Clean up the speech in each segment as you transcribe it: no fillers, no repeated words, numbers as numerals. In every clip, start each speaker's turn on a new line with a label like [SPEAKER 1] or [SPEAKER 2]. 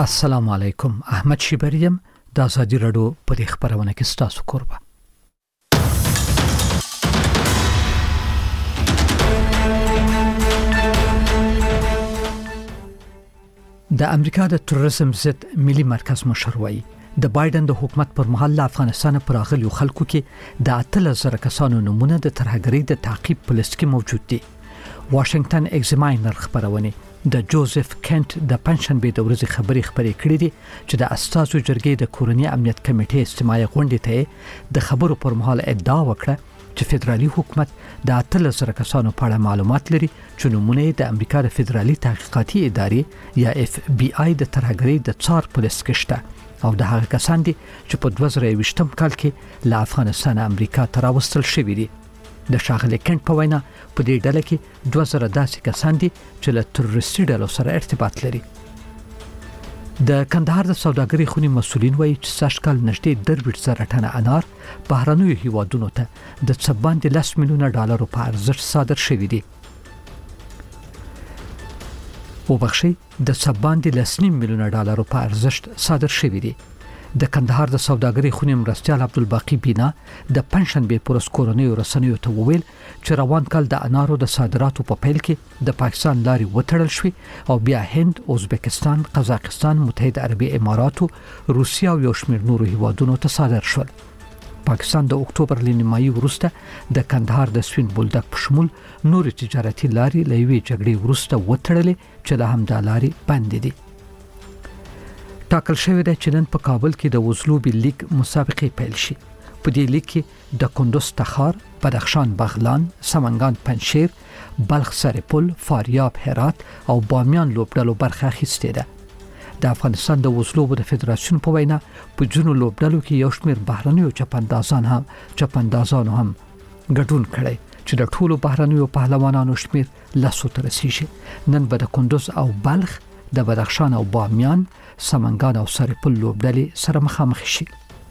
[SPEAKER 1] السلام علیکم. احمد شیبریم د ازادي رادیو په خبرونه کې ستاسو قربان. د امریکا د تروریزم ضد ملي مرکز مشر وایي د بایدن د حکومت پر مهال افغانستان پر راغلي خلکو کې د 8000 کسانو نمونه د ترهګرۍ د تعقیب په لیست کې موجود دي. واشنگټن ایگزاماینر خبرونه د جوزف کنت د پنځشنبه د ورځې خبري کړې دي چې د استازو جرګې د کورنۍ امنیت کمیټې استماعي غونډې ته د خبرو پر مهال ادعا وکړه چې فدرالي حکومت د 8000 کسانو په اړه معلومات لري چې نمونه د امریکا د فدرالي تحقیقاتي ادارې یا اف بی آی د ترهګرۍ د څار پولیس کې شته او د هغه کسان دي چې په 2020 کال کې له افغانستان امریکا ته راوستل شوي دي. د شاغلي کنت په وینا په دې ډله کې 2000 داسې کسان دي چې له تروریستي ډلو سره ارتباط لري. د کندهار د سوداګرۍ خونې مسولین وایي چې سږکال نږدې 2.0 ټنه انار بهرنیو هیوادونو ته د څه باندې $10 میلیونه په ارزښت صادر شوي دي. وبخښي د څه باندې $10 میلیونه په ارزښت صادر شوي دي. د کندهار د سوداګرۍ خونې مرستیال عبدالباقی بینا د پنځشنبه پورس کورنیو رسنیو ته وویل چې روان کال د انارو د صادراتو په پیل کې د پاکستان لارې وتړل شوې او بیا هند، ازبکستان، قزاقستان، متحده عربي اماراتو، روسیه او یو شمېر نورو هیوادونو ته صادر شول. پاکستان د اکتوبر لنیمایي وروسته د کندهار د سوین بولدک په شمول نور تجارتي لارې له یوې جګړې وروسته وتړلې چې له همدا لارې بندې دي. ټاکل شوی دی چې نن په کابل کې د وزلوبي لیگ مسابقې پیل شي. په دې لیگ کې د کندوز تخار، بدخشان بغلان، سمنګان پنجشیر، بلخ سرپل، فاریاب هرات او بامیان لوبډلو برخه اخیستې ده. د افغانستان د وزلوبو د فدراسیون په وینا په جنو لوبډلو کې یو شمېر بهرنیو چپندازانو هم ګډون کړي چې د ټولو بهرنیو پهلوانانو شمېر 10 ته رسیږي. نن به د کندوز او بلخ، د بدخشان او بامیان، سمنګان او سرپل لوبډلې سره مخامخ شي.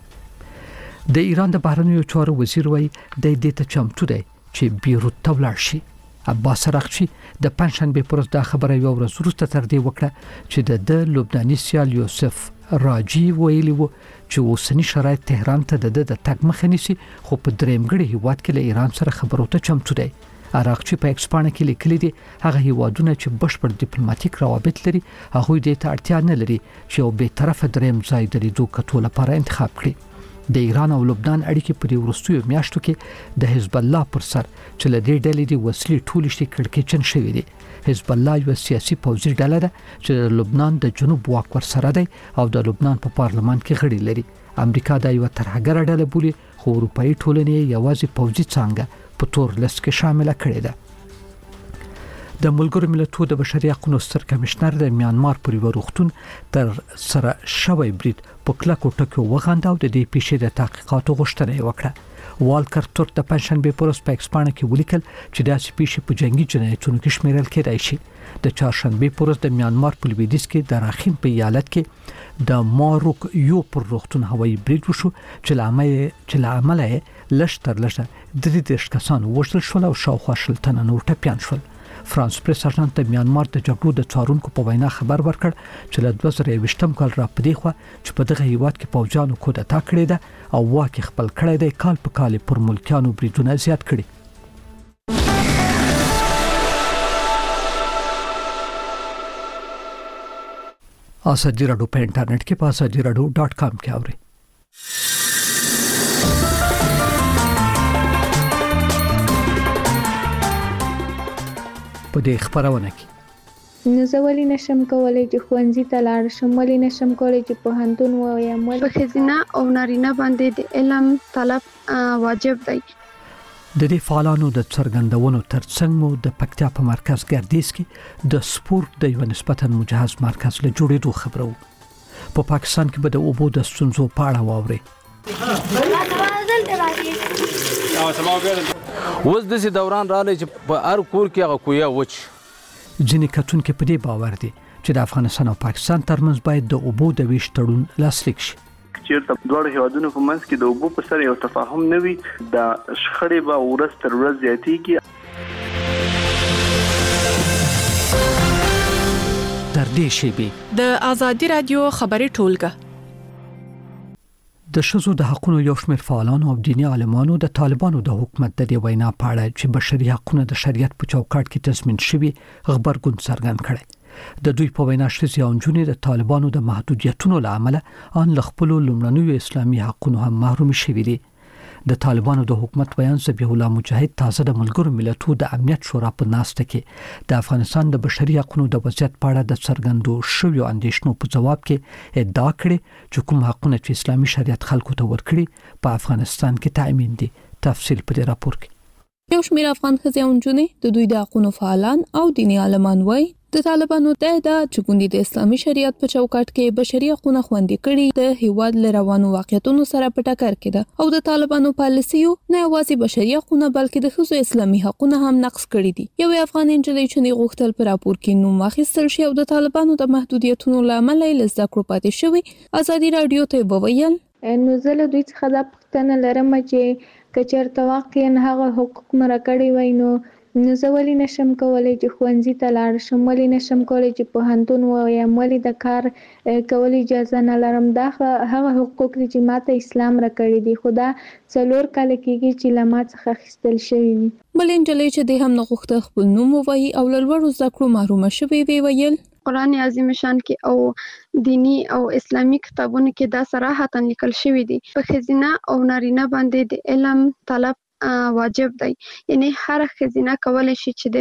[SPEAKER 1] د ایران د بهرنیو چارو وزیر وایي د دې ته چمتو دی چې بیروت ته ولاړ شي. عباس رغچی د پنځشنبه پورس دا خبره یو ورځ وروسته تر دې وکړه چې د لبناني سیال یوسف راجی ویلي وو چې اوسنی شرایط تهران ته د تګ مخه نیسي، خو په درېمګړي هیواد کې له ایران سره خبرو ته چمتو دی. عراقچی په ایکسپانه کې لیکلي دي هغه هیوادونه چې بشپړ ډیپلوماټیک روابط لري هغه دې ته اړتیا نه لري چې یو به طرفه دریم ځای د لیدو کتو لپاره انتخاب کړي. د ایران او لبنان اړیکې په دې وروستیو میاشتو کې د حزب الله پر سر چې له دې ډلې د وسلې ټولې شي کړکېچن شوې دي. حزب الله یو سیاسي پوځي ډله ده چې د لبنان د جنوب واک ور سره دی او د لبنان په پارلمان کې غړي لري. امریکا دا یو ترهګره ډله بولي، خو اروپאי ټولنې یوازې پوځي څنګه په تور لیست کې شامل کړي ده. د ملګرو ملتونو د بشري حقوقو ستر کمشنر د میانمار پر وروختون تر سره شوی برید په کلکو ټکو وغاندا او د دې پیښې د تحقیقاتو غوښتنه وکړه. والکر تورک د پنځشنبه پورس په ایکسپانه کې ولیکل چې داسې پیښې په جنگي جنایتونو کې شمیرل کېدای شي. د چهارشنبه پورس د میانمار په لویدیځ کې د راخین په ایالت کې د ماروک یو پر روختون هوایي برید وشو چې لامل لشتر 30 کسان وژل شول او شاوخوا 100 تنه نور ټپيان شول. فرانس پریس اژانس د میانمار د جګړو د څارونکو په وینا خبر ورکړ چې له 2020 کال را پدې خو چې په دغه هیواد کې پوجانو کودتا کړې ده او واکه خپل کړی دی کال په کال پر ملکانو بریدونه زیات کړي. ازادي رادیو په انټرنیټ کې په azadiradio.com کې اورئ. په دې خبرونه کې
[SPEAKER 2] نو زه ولې نشم کولای چې ښوونځي ته لاړ شم، ولې نشم کولای چې پوهنتون ووایم.
[SPEAKER 3] په ښځینه او نارینه باندې د علم طلب واجب دی.
[SPEAKER 1] د دې فعالانو د څرګندونو ترڅنګ مو د پکتیا په مرکز ګردیز کې د سپورت د یو نسبتاً مجهز مرکز له جوړېدو خبرو. په پاکستان کې به د اوبو د ستونزو په اړه واوري.
[SPEAKER 4] اوس د دوران راځي چې په هر کور کې هغه کویا وچ.
[SPEAKER 1] ځینې کتونکو په دې باور دي چې د افغانستان او پاکستان ترمنځ باید د اوبو د ویش تړون لاسلیک شي.
[SPEAKER 5] چیرته دوه هیوادونو په منځ کې د اوبو په سر یو تفاهم نه وي، د شخړې به ورځ تر ورځ زیاتېږي.
[SPEAKER 1] در دې شیبې
[SPEAKER 6] د ازادي رادیو خبري ټولګه.
[SPEAKER 1] د شذو د حقوقو یو شمېر فعالانو او دیني عالمانو د طالبانو د حکومت د دې وینا په اړه چې بشري حقوقونه د شریعت په چوکاټ کې تضمین شوي خبرګون څرګند کړي. د دوی په وینا ښځې او نجونې د طالبانو د محدودیتونو له امله ان له خپل لومړنیو اسلامي حقوقو هم محروم شوي دي. د طالبانو د حکومت بیان ذبیح الله مجاهد تازه د ملګرو ملتونو د امنیت شورا په ناسته کې د افغانستان د بشري حقوقو د وضعیت په اړه د څرګندو شویو اندیشنو په جواب کې ادعا کړې چې کوم حقوقونه چې اسلامي شریعت خلکو ته ورکړي په افغانستان کې تامین دي. تفصیل په دې راپور کې.
[SPEAKER 7] یو شمېر افغان ښځې او نجونې د دوی د حقوقو فعالان او دیني عالمان وایي د طالبانو د چګوندي د اسلامي شریعت په چوکاټ کې بشري حقوقونه خوندي کړي د هیواد لروانو واقعیتونو سره په ټکر کې ده او د طالبانو پالیسیو نه یوازې بشري حقوقونه بلکې د ښځو اسلامي حقوقونه هم نقض کړي دي. یو افغان نجلۍ چې غوښتل پر راپور کې نوم واخیستل شي او د طالبانو د محدودیتونو لامل یې زده کړو پاتې شوی ازادي رادیو ته وویل
[SPEAKER 2] نو زه له دوی څخه دا پوښتنه لرم چې کچېرته واقعا هغه حقوق مراکړي وای نو زه ولې نشم کولای چې ښوونځي ته لاړ شم، ولې نشم کولای چې پوهنتون ووایم، ولې د کار کول اجازه نه لرم. دا هغه حقوق دي چې ماته اسلام راکړي دي خو دا 4 کال کېږي چې له ما څخه اخیستل شوي دي.
[SPEAKER 7] بل نجلۍ چې د هم نه غوښته خپل نوم ووایي او له لوړو زده کړو محرومه شوې وی ویل
[SPEAKER 3] قرآن عظیم شان کې او دینی او اسلامی کتابونو کې دا صراحتاً لیکل شوی دی په ښځینه او نارینه باندې د علم طلب واجب دی. یعنی هر ښځینه کولی شي چې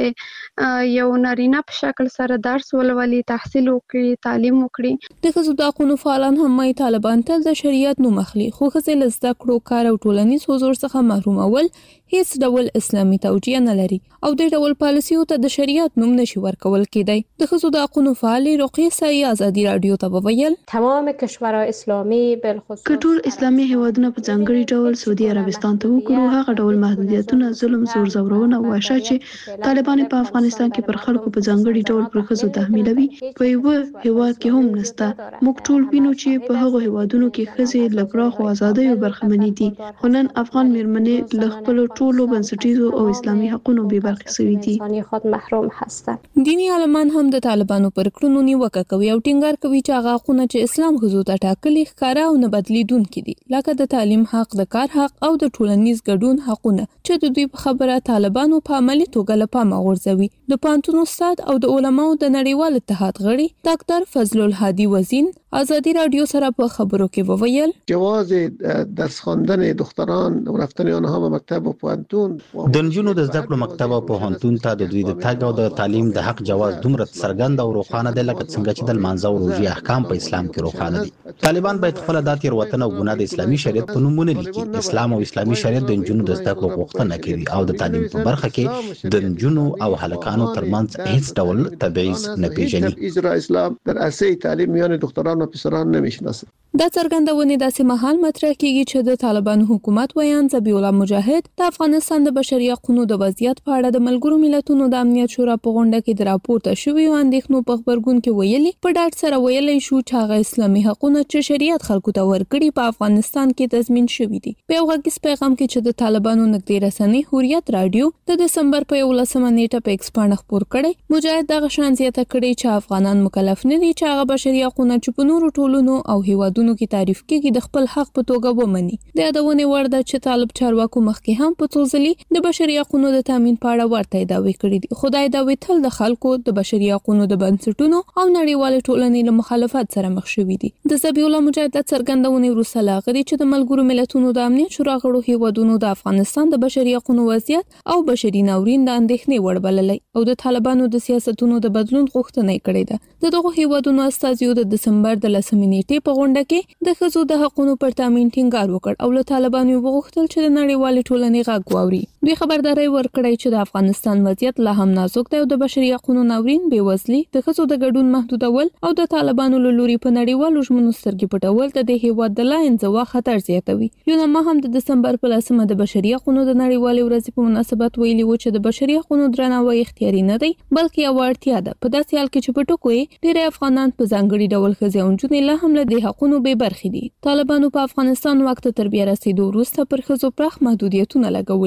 [SPEAKER 3] د یو نارینه په شکل سره درس ولولي، تحصیل وکړي، تعلیم وکړي.
[SPEAKER 7] د ښځو د حقوقو فعالان هم وايي طالبان تل د شریعت نوم اخلي خو ښځې له زده کړو، کار او ټولنیز حضور څخه محرومول هیڅ ډول اسلامي توجیه نه لري او د ډول پالیسیو ته د شریعت نوم نشي ورکول کېدای. د ښځو د حقوقو فعال رقیه سای ازادي رادیو ته وویل
[SPEAKER 8] تمام کشورهای اسلامی بالخصوص
[SPEAKER 9] کټول اسلامي هیوادونه په ځانګړي ډول سعودي عربستان ته وګورو هغه ډول محدودیتونه، ظلم، زور زورونه او وحشت چې طالبان په افغانستان کې پر خلکو په ځانګړي ډول پر ښځو تحمیلوي په یو هیواد کې هم نشته. موږ ټول وینو چې په هغو هیوادونو کې ښځې له پراخو ازادیو برخمنې دي خو نن افغان میرمنې له خپل ټولو بنسټیزو او اسلامي حقوقو بې برخې شوي دي.
[SPEAKER 8] خود محروم هستند.
[SPEAKER 7] دینی عالمان هم د طالبانو پر کړنو نیوکه کوي او ټینګار کوي چې هغه حقوقونه چې اسلام ښځو ته ټاکلي ښکارا او نه بدلیدونکي دي لکه د تعلیم حق، د کار حق او د ټولنیز ګډون حقونه چې د دوی په خبره طالبانو په عملي توګه له پامه غورځوي. د پوهنتون استاد او د علماو د نړیوال اتحاد غړي ډاکټر فضل الهادي وزین ازادي رادیو سره په خبرو کې وویل
[SPEAKER 10] جواز درس خواندن دختران او رفتن آنها به مکتب و پوهنتون
[SPEAKER 11] د نجونو د زده کړو مکتب او پوهنتون ته د دوی د تګ او د تعلیم د حق جواز دومره څرګند او روښانه دی لکه څنګه چې د لمانځه او روژې احکام په اسلام کې روښانه دي. طالبان باید خپل د تېروتنه او ګناه د اسلامي شریعت په نوم ونه لیکي. اسلام او اسلامي شریعت د نجونو د زده کړو غوښتنه کوي او د تعلیم په برخه کې د نجونو او هلکانو ترمنځ هیڅ ډول تبعیض نه پیژني.
[SPEAKER 10] اسلام در اصل تعلیم میان دختران و پسران نمیشناسه.
[SPEAKER 7] دا څرګندونه داسې مهال مطرح کیږي چې د طالبانو حکومت ویان ذبیح الله مجاهد د افغانستان د بشري حقوقو د وضعیت په اړه د ملګرو ملتونو د امنیت شورا په غونډه کې د راپورته شویو اندېښنو په خبرګون کې ویلي په ډاډ سره ویلي شو چې هغه اسلامي حقوقونه چې شریعت خلکو ته ورکړي په افغانستان کې تضمین شوي دي. په یو غږیز پیغام کې چې د طالبانو نږدې رسنۍ حریت رادیو د دسمبر په 11 نیټه په ایکس باندې خبر کړي مجاهد دغه شان زیاته کړي چې افغانان مکلف نه دي چې هغه بشري حقوقونه چې په نورو ټولنو او هیوادونو کې تعریف کیږي د خپل حق په توګه ومني. د یادونه وړ ده چې طالب چارواکو مخکې هم په څوزلي د بشري حقوقو د تامین په اړه ورته دعوی کړې دي. خدای دا ویل د خلکو د بشري حقوقو د بنسټونو او نړیوال ټولنې له مخالفت سره مخ شوي دي. د ذبیح الله مجاهد د څرګندونې وروسته لاغري چې د ملګرو ملتونو د امنیت شورا غړو هیوادونو د افغانستان د بشري حقوقو وضعیت او بشري ناورین د اندېښنې وړ بللی او د طالبانو د سیاستونو د بدلون غوښتنه کړې ده. د دغه هیوادونو استازیو د دسمبر د 10 نیټې په غونډه کې د ښځو د حقوقو پر تامین ټینګار وکړ او له طالبانو وغوښتل چې د نړیوال ټولنې غږ واوري. دوی خبرداري ورکړی چې د افغانستان وضعیت لا هم نازک دی او د بشري حقوقو ناورین، بېوزلي، د ښځو د ګډون محدودول او د طالبانو له لوري په نړیوالو ژمنو سترګې پټول د دې هیواد د لا انزوا خطر زیاتوي. یونما هم د دسمبر په 10 د بشري حقوقو د نړیوالې ورځې په مناسبت ویلي و چې د بشري حقوقو درناوی اختیاري نه دی بلکې یو اړتیا ده. په داسې حال کې چې په ټکو یې ډېری افغانان په ځانګړي ډول ښځې او نجونې لا هم له دې حقوقو بې برخې دي. طالبانو په افغانستان وخت تر بیا رسیدو وروسته پر ښځو پراخ محدودیتونه لګولې دي. له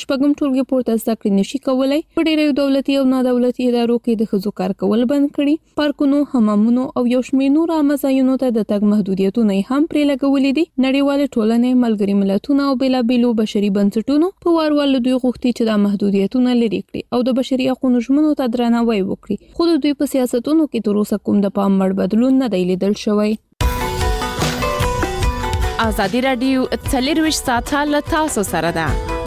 [SPEAKER 7] د شپږم ټولګي پورته زده کړې نشي کولای. په ډېرو دولتي او نادولتي ادارو کې د ښځو کار کول بند کړي. پارکونو، حمامونو او یو شمېر نور عامه ځایونو ته د تګ محدودیتونه هم پرې لګولې دي. نړیوال ټولنې، ملګري ملتونه او بېلابېلو بشري بنسټونو په وار دوی غوښتي چې د محدودیتونه لرې کړي او د بشري حقوقو ژمنو ته درناوی وکړي. خو د دوی په سیاستونو کې تر اوسه کوم د پام وړ بدلون نه دی لیدل شوی.
[SPEAKER 6] ازادي رادیو 24 ساعته له تاسو سره ده.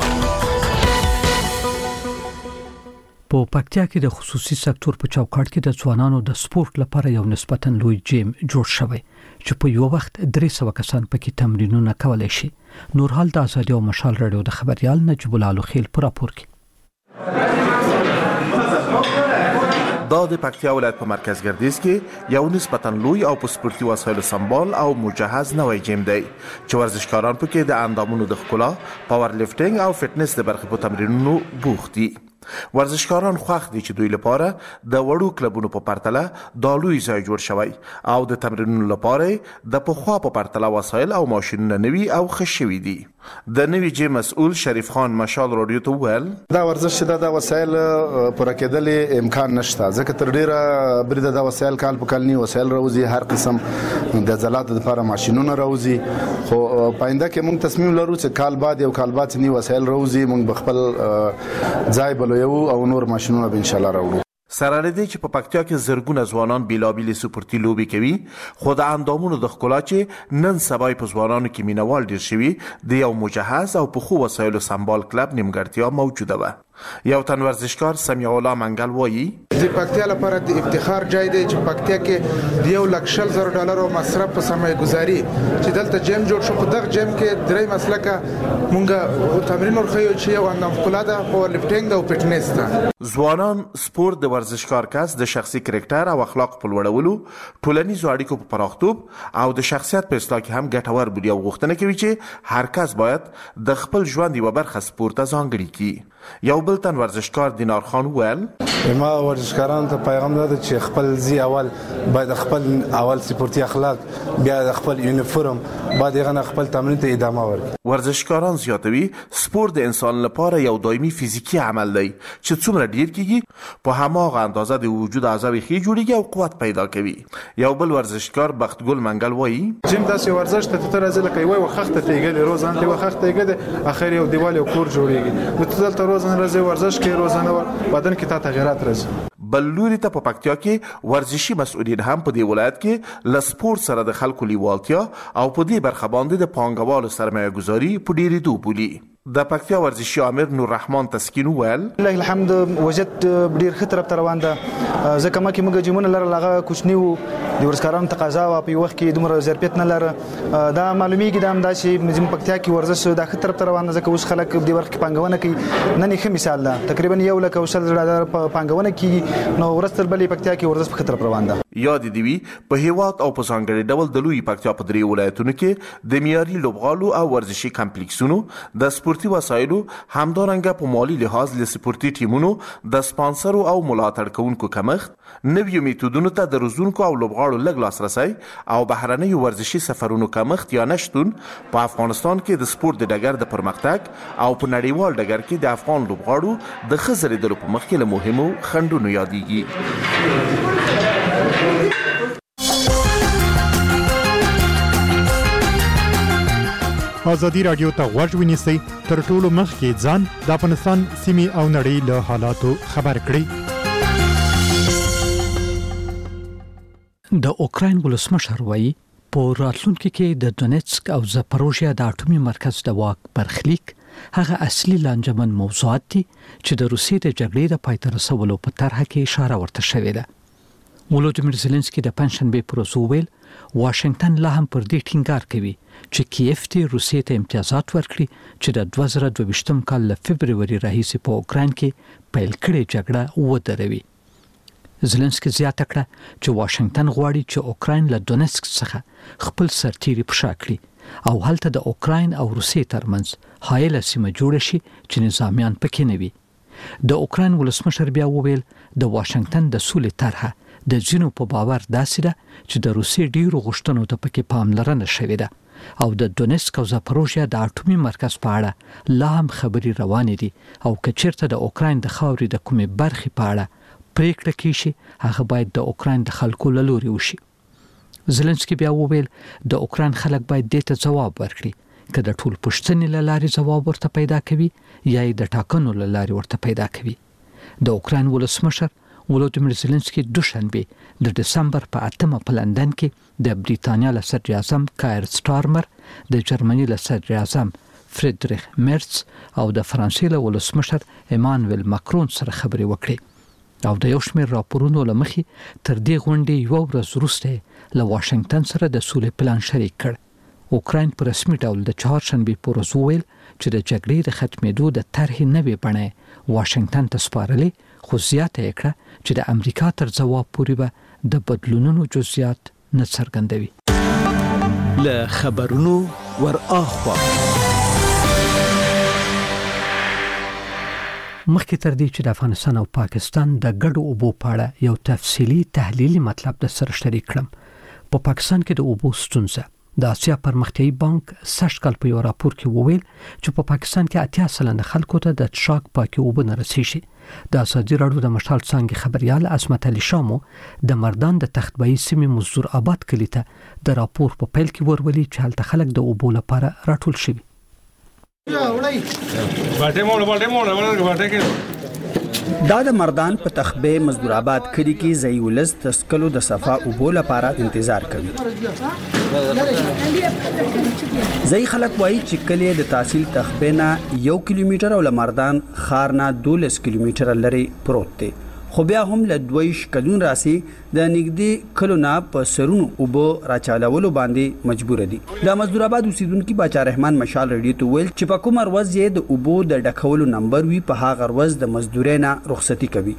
[SPEAKER 1] په پکتیا کې د خصوصي سکتور په چوکاټ کې د ځوانانو د سپورت لپاره یو نسبتاً لوی جیم جوړ شوی چې په یو وخت 300 کسان پکې تمرینونه کولای شي. نور حال د ازادي او مشال رادیو د خبريال نجیب الله خیل پر راپور کې.
[SPEAKER 12] دا د پکتیا ولایت په مرکز ګردیز کې یو نسبتاً لوی او په سپورتي وسایلو سمبال او مجهز نوی جیم دی چې ورزشکاران پکې د اندامونو د ښکلا، پاور لیفټینګ او فټنس د برخې په تمرینونو بوخت دي. ورزشکاران خوښ دي چې دوی لپاره د وړو کلبونو په پرتله د لوی ځای جوړ شوی او د تمرینونو لپاره د پخوا په پرتله وسایل او ماشینونه نوي او ښه شوي دي. د نوي جیم مسؤل شریف خان مشال رادیو ته وویل
[SPEAKER 13] دا ورزش چې د وسایل پوره کېدل امکان نشته، ځکه تر ډیره بریده د وسایل کال په کال نی وسایل راوځي، هر قسم د زلات لپاره ماشینونه راوځي. خو پاینده کې موږ تصمیم لرو چې کال بعد یو کال بعد نی وسایل راوځي، موږ بخپل ځای بل یو او نور ماشینونه به ان شاء الله راوړو.
[SPEAKER 12] سره لدی چې په پکتیا کې زرګونه ځوانان بیلابېل سپورتي لوبي کوي، خو د اندامونو د ښکلا چې نن سبا په ځوانانو کې مینوال ډیر شوي د یو مجهز او په خو وسایلو سمبال کلب نیمګړتیا موجوده و. یو تن ورزشکار سمیع الله منګل وایي
[SPEAKER 14] د پکتیا لپاره د افتخار ځای دی چې پکتیا کې د $1,00,000 مصرف په سرمایه گذاري چې دلته جیم جوړ شو. په دغه جیم کې درې مسلکه مونږه تمرین ورخیو چې یو اندام ښکلا ده، پاور لیفټینګ او فټنس ده.
[SPEAKER 12] ځوانان سپورت د ورزشکار کس د شخصي کرکټر او اخلاق په لوړولو، ټولنیزو اړیکو په پراختوب او د شخصیت په اصلاح کې هم ګټور بولي او غوښتنه کوي چې هر کس باید د خپل ژوند یوه برخه سپورت ته ځانګړې کړي. یو بل تن ورزشکار دینار خان وویل
[SPEAKER 13] ما ورزشکارانو ته پیغام ده چې خپل زی اول باید خپل اول سپورتي اخلاق، بیا خپل یونیفورم، بعد هغه خپل تمرین ته ادامه ورکړي.
[SPEAKER 12] ورزشکاران زیاتوي سپورت د انسان لپاره یو دایمي فزیکی عمل دی چې څومره ډیر کیږي په هماغه اندازه د وجود اعضاء ښه جوړیږي او قوت پیدا کوي. یو بل ورزشکار بختګل منګل وایي
[SPEAKER 14] جیم داسې ورزش ته تر ازل کوي وای وخت ته یګل روزانه ته وخت ته یګل اخر یو دیوال یو کور جوړیږي. نو ته روزانه راځي ورزش کوي، روزانه بدن کې تا تغیرات راځي.
[SPEAKER 12] بل لوري ته په پکتیا کې ورزشي مسؤلین هم په دې ولایت کې ل سپورت سره د خلکو لیوالتیا او په دې برخه باندې د پانګوالو سرمایه گذاري په ډیرېدو بولي. د پکتیا ورزشي امیر نور رحمان تسکین ویل
[SPEAKER 15] لله الحمد وجد ډیر خطر په روان ده، ځکه ما کې موږ جیمونه لره لغه کوچنی وو د ورزشکارانو تقاضا او په وخت کې دومره ظرفیت نه لره. دا معلومیږي د همدا چې مزم پکتیا کې ورزش د خطر په روان ده، ځکه اوس خلک د ورخ پانګونه کوي. نن یې مثال ده تقریبا $1,00,000 پانګونه کوي، نو ورستل بلې پکتیا کې ورزش په خطر په روان ده.
[SPEAKER 12] یاد دی وی په هیواد او په ځانګړي ډول د لوی پکتیا په درې ولایتونو کې د معیاري لوبغالو او ورزشي کمپلیکسونو د سپورتي وسایلو همدارنګه په مالی لحاظ له سپورتي ټیمونو د سپانسرو او ملاتړ کوونکو کمښت، نویو میتودونو ته د روزونکو او لوبغاړو لږ لاسرسی او بهرنیو ورزشي سفرونو کمښت یا نشتون په افغانستان کې د سپورت د ډګر د پرمختګ او په نړیوال ډګر کې د افغان لوبغاړو د ښه ځلېدلو په مخ کې له مهمو خنډونو یادېږي.
[SPEAKER 16] ازادي رادیو ته غوږ ونیسئ، تر ټولو مخکې ځان د افغانستان سیمې او نړۍ له حالاتو خبر کړئ.
[SPEAKER 1] د اوکراین ولسمشر وایي په راتلونکي کې د دونیتسک او زاپروژیا د اټومي مرکز د واک برخلیک هغه اصلي لانجمن موضوعات دي چې د روسیې د جګړې د پای ته رسولو په طرح کې اشاره ورته شوې ده. ولودیمیر زيلنسکي د پنځشنبه پر ورځ ویل واشنگټن لا هم پر دې ټینګار کوي چې کیف ته روسیې ته امتیازات ورکړي چې د 2022 کال له فبرवरी راهیسې په اوکراین کې پیل کړې جګړه ودروي. زيلنسکي زیاته کړه چې واشنگټن غواړي چې اوکراین له دونیتسک څخه خپل سرتیري پښا کړي او هلته د اوکراین او روسیې ترمنځ حایله سیمه جوړه شي چې نظامیان پکې نه وي. د اوکراین ولسمشر بیا وویل د واشنگټن د سولې طرحه د ځینو په باور داسې ده چې د روسیې ډیرو غوښتنو ته پکې پاملرنه شوې ده او د دونیسک او زاپروژیا د اټومي مرکز په اړه لا هم خبري روانې دي او کچیرته د اوکراین د خاورې د کومې برخې په اړه پریکړه کیږي هغه باید د اوکراین د خلکو له لوري وشي. زيلنسکي بیا وویل د اوکراین خلک باید دې ته ځواب ورکړي که د ټول پښتنې له لارې ځواب ورته پیدا کوي یا د ټاکنو له لارې ورته پیدا کوي. د اوکراین ولسمشر ولودیمیر زيلنسکي دوشنبه د دسمبر په 8 په لندن کې د بریتانیا له صدر اعظم کایر سټارمر، د جرمني له صدر اعظم فریدریخ مرتز او د فرانسې له ولسمشر ایمانوئل ماکرون سره خبرې وکړې او د یو شمېر راپورونو له مخې تر دې غونډې یو ورځ وروسته له واشنگټن سره د سولې پلان شریک کړ. اوکراین په رسمي ډول د چهارشنبه په ورځ وویل چې د جګړې د ختمېدو د طرحې نوې بڼه واشنگټن ته سپارلې، خو زیاته یې کړه چې د امریکا تر ځواب پورې به د بدلونونو جزئیات نه څرګندوي.
[SPEAKER 17] له خبرونو ور اخوا
[SPEAKER 1] مخکې تر دې چې د افغانستان او پاکستان د ګډو اوبو په اړه یو تفصیلی تحلیلي مطلب د سره شریک کړم. په پاکستان کې د اوبو ستونزه د آسیا پرمختیایي بانک سږ کال په یو راپور کې وویل چې په پاکستان کې 80% خلکو ته د څښاک پاکي اوبه نه رسیږي. د ازادي راډیو د مشال څنګه خبريال عصمت علي شامو د مردان د تختبایی سیمې مزدور آباد کلی ته د راپور په پیل کې ورولي چې هلته خلک د اوبو لپاره راټول شوي.
[SPEAKER 18] دا د مردان په تخبه مزدور آباد کلی کې زیولز تسکلو د صفا اوبو لپاره انتظار کوي. زئی خلک وایي چې کلی د تحصیل تخبه نه 1 کیلومتر او لمردان خار نه 12 کیلومتر لري پروت دی، خو بیا هم له 2 کلون راسي د نږدې کلونه په سرونو اوبو راچالولو باندې مجبور دي. د مزدور آباد اوسیدونکو باچا رحمان مشال رادیو ته ویل چې په کوم ورځ یې د اوبو د ډکولو نمبر وی په هغه ورځ د مزدورینه رخصتي کوي.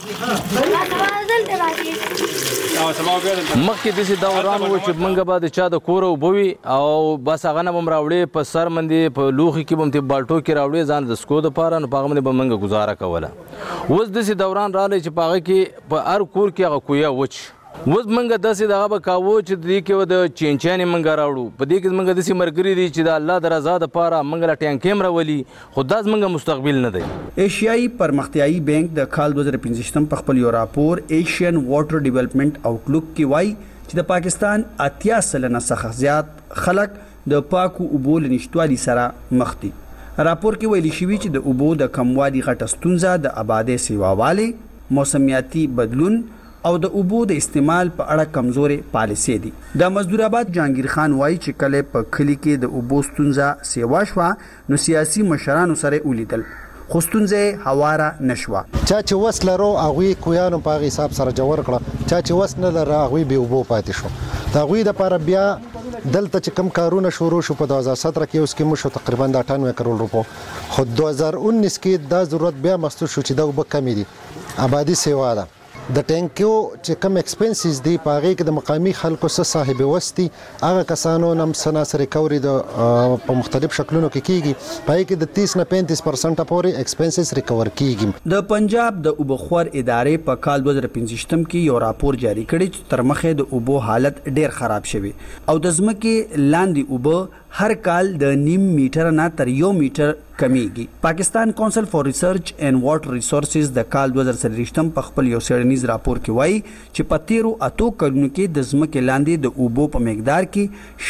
[SPEAKER 4] مخکې داسې دوران و چې موږ به د چا د کوره اوبه وي او بس هغه نه به م راوړې په سر باندې په لوښي کې به م بالټو کې راوړې ځان د سکو دپاره، نو په هغه باندې به موږ ګزاره کوله. اوس داسې دوران راغلی چې په هغه کې په هر کور کې هغه کویه وچ. اوس موږ داسې دغه به کاوه چې دې کې د چینچیانې موږ راوړو، په دې کې موږ داسې ملګري دي چې د الله د رضا دپاره موږ له ټینکۍ م راولي، خو دا زموږ مستقبل نه دی.
[SPEAKER 18] ایشیایي پرمختیایي بانک د کال 2015 په خپل یو راپور ایشین واټر ډیولپمنٹ آوټلوک کې وایي چې د پاکستان 80% څخه زیات خلک د پاکو اوبو له نشتوالي سره مخ دي. راپور کې ویلي شوي چې د اوبو د کموالي غټه ستونزه د آبادۍ سیواوالي، موسمیاتي بدلون او د اوبو د استعمال په اړه کمزورې پالیسي دي. د مزدور آباد جهانگیر خان وایي چې کله په کلی کې د اوبو ستونزه سیوا شوه نو سیاسي مشرانو سره ولیدل، خو ستونزه هواره نشوه.
[SPEAKER 19] چا چې وس لرو هغوی کویانو په هغه حساب سره جوړ کړه، چا چې وس نه لره هغوی به اوبو پاتې شو. د هغوی دپاره بیا دلته چې کم کارونه شروع شو په 2017 کې اوس کې مو شو تقریبا 98 کروڑ روپو، خو 2019 کې دا ضرورت بیا محسوس شو چې دا اوبه کمې دي. آبادی سیوا ده د ټینکیو چې کم ایکسپنسز دی په هغه کې د مقامی خلکو سره صاحب وستي هغه کسانو نم سناس ریکوري د په مختلف شکلونو کې کیږي، په کې د 30 نه 35% پورې ایکسپنسز ریکور کیږي.
[SPEAKER 18] د پنجاب د اوبخور ادارې په کال 2015 کې یو راپور جاری کړی چې تر مخه د اوبو حالت ډیر خراب شوی او د ځمکې لاندې اوبه هر کال د 0.5 میټر نه تر 1 میټر کمیږي. پاکستان کونسل فار ریسرچ اینڈ واټر ریسورسز د کال 2023 په خپل یو سیړنیز راپور کې وایي چې په 13 کلونو کې د ځمکې لاندې د اوبو په مقدار کې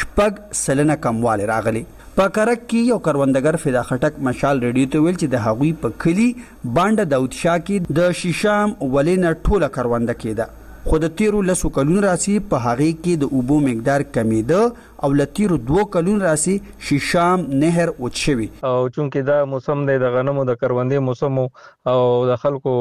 [SPEAKER 18] 6% کموالی راغلی. په کرک کې یو کروندګر فدا خټک مشال رادیو ته ویل چې د هغوی په کلی باندې داود شاه کې د شیشام ولینه ټوله کرونده کېده، خو د 13 کلون راسي په هغه کې د اوبو مقدار کمیده او ل 2 کلون راسي شیشام نهر وچ شوی.
[SPEAKER 20] او چونکه دا موسم دی د غنمو د کروندې موسم او د خلکو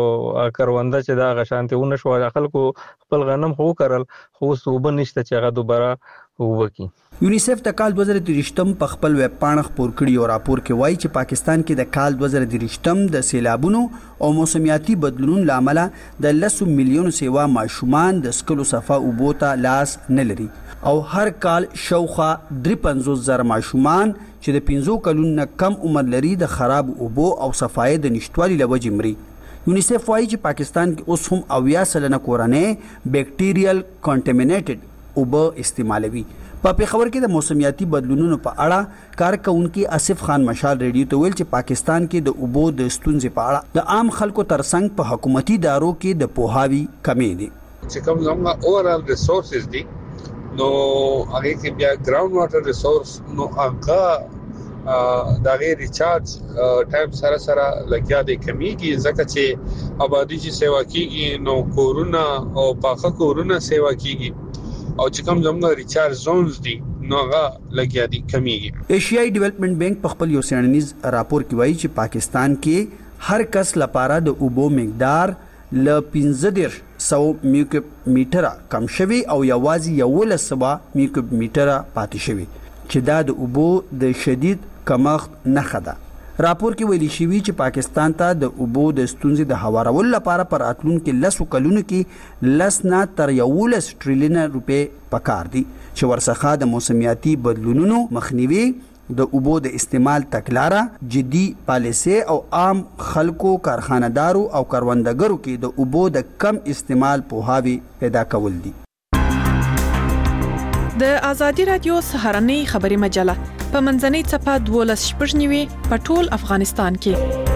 [SPEAKER 20] کرونده چې دا غشانتهونه شو، د خلکو خپل غنم خو کرل خو صوبه نشته چې هغه دوباره وکی.
[SPEAKER 18] یونیسف د کال 2023 په خپل ویب پاڼه خپور کړی او راپور کې وایي چې پاکستان کې د کال 2023 د سیلابونو او موسمیاتي بدلونونو لامل د 10 میلیون سیوا ماشومان د سکلو صفا اوبو ته لاس نه لري او هر کال شوخه 53,000 ماشومان چې د 15 کلونو نه کم عمر لري د خراب اوبو او صفای د نشټوالي لوجې مري. یونیسف وایي چې پاکستان کې اوس هم 80% کورنۍ بیکټیریل کانټامینیټډ اوبه استعمالوي. په پیښور کې د موسمیاتي بدلونونو په اړه کارکونکو اسف خان مشال ریډیو ته ویل چې پاکستان کې د اوبو د ستونزې په اړه د عام خلکو ترڅنګ په حکومتي ادارو کې د پوهاوی کمی دي.
[SPEAKER 21] چې کوم زموږ اورال ریسورسز دي نو هغه کې بیا ګراوند واټر ریسورس نو هغه دا غیر ریچارج ټایم سره لګیا دی کمیږي ځکه چې آبادی چې سیوا کیږي نو کورونا او پاخه کورونا سیوا کیږي او چې کوم زموږ ریچارج زونز دي نو هغه لګیا دي کمیږي.
[SPEAKER 18] ایشیائی ډیولپمنٹ بینک په خپل یو سیړنیز راپور کې وایي چې پاکستان کې هر کس لپاره د اوبو مقدار ل 1500 میکوب میټره کم شوی او یوازې 1100 میکوب میټره پاتې شوی چې دا د اوبو د شدید کمښت نښه ده. راپور کې ویلي شوی چې پاکستان ته د اوبو د ستونزې د هوارولو لپاره پر اتلونکو 10 کلونو کې 10 نه تر 11 ټریلیون روپے پکار دي چې ورڅخه د موسمیاتي بدلونونو مخنیوي د اوبو د استعمال تکلاره جدي پالیسي او عام خلکو کارخانه‌دارو او کروندګرو کې د اوبو د کم استعمال پوهاوی پیدا کول دي.
[SPEAKER 22] د ازادي رادیو سهارنۍ خبري مجله په منځنۍ چپه 12:09 په ټول افغانستان کې.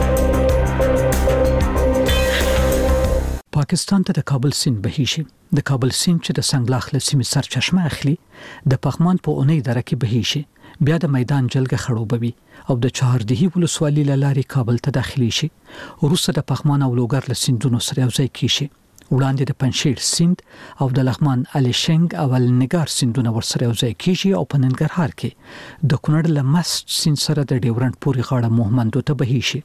[SPEAKER 1] پاکستان ته د کابل سیند بهیږي. د کابل سیند چې د سنگلاخ له سیمې سرچشمه اخلي د پغمان په اونۍ دره کې بهیږي، بیا د میدان جلګه خړوبوي او د چهاردهی ولسوالۍ لارې کابل ته داخلي شي. وروسته د پغمان او لوګر له سیندونو سره یوځای کیږي. وړاندې د پنشیر سیند او د لغمان الیشنګ او النګار سیندونه ورسره یوځای کیږي او په ننګرهار کې د کونړ له مست سیند سره د ډیورنډ پورې غاړه موهمندو ته بهیږي.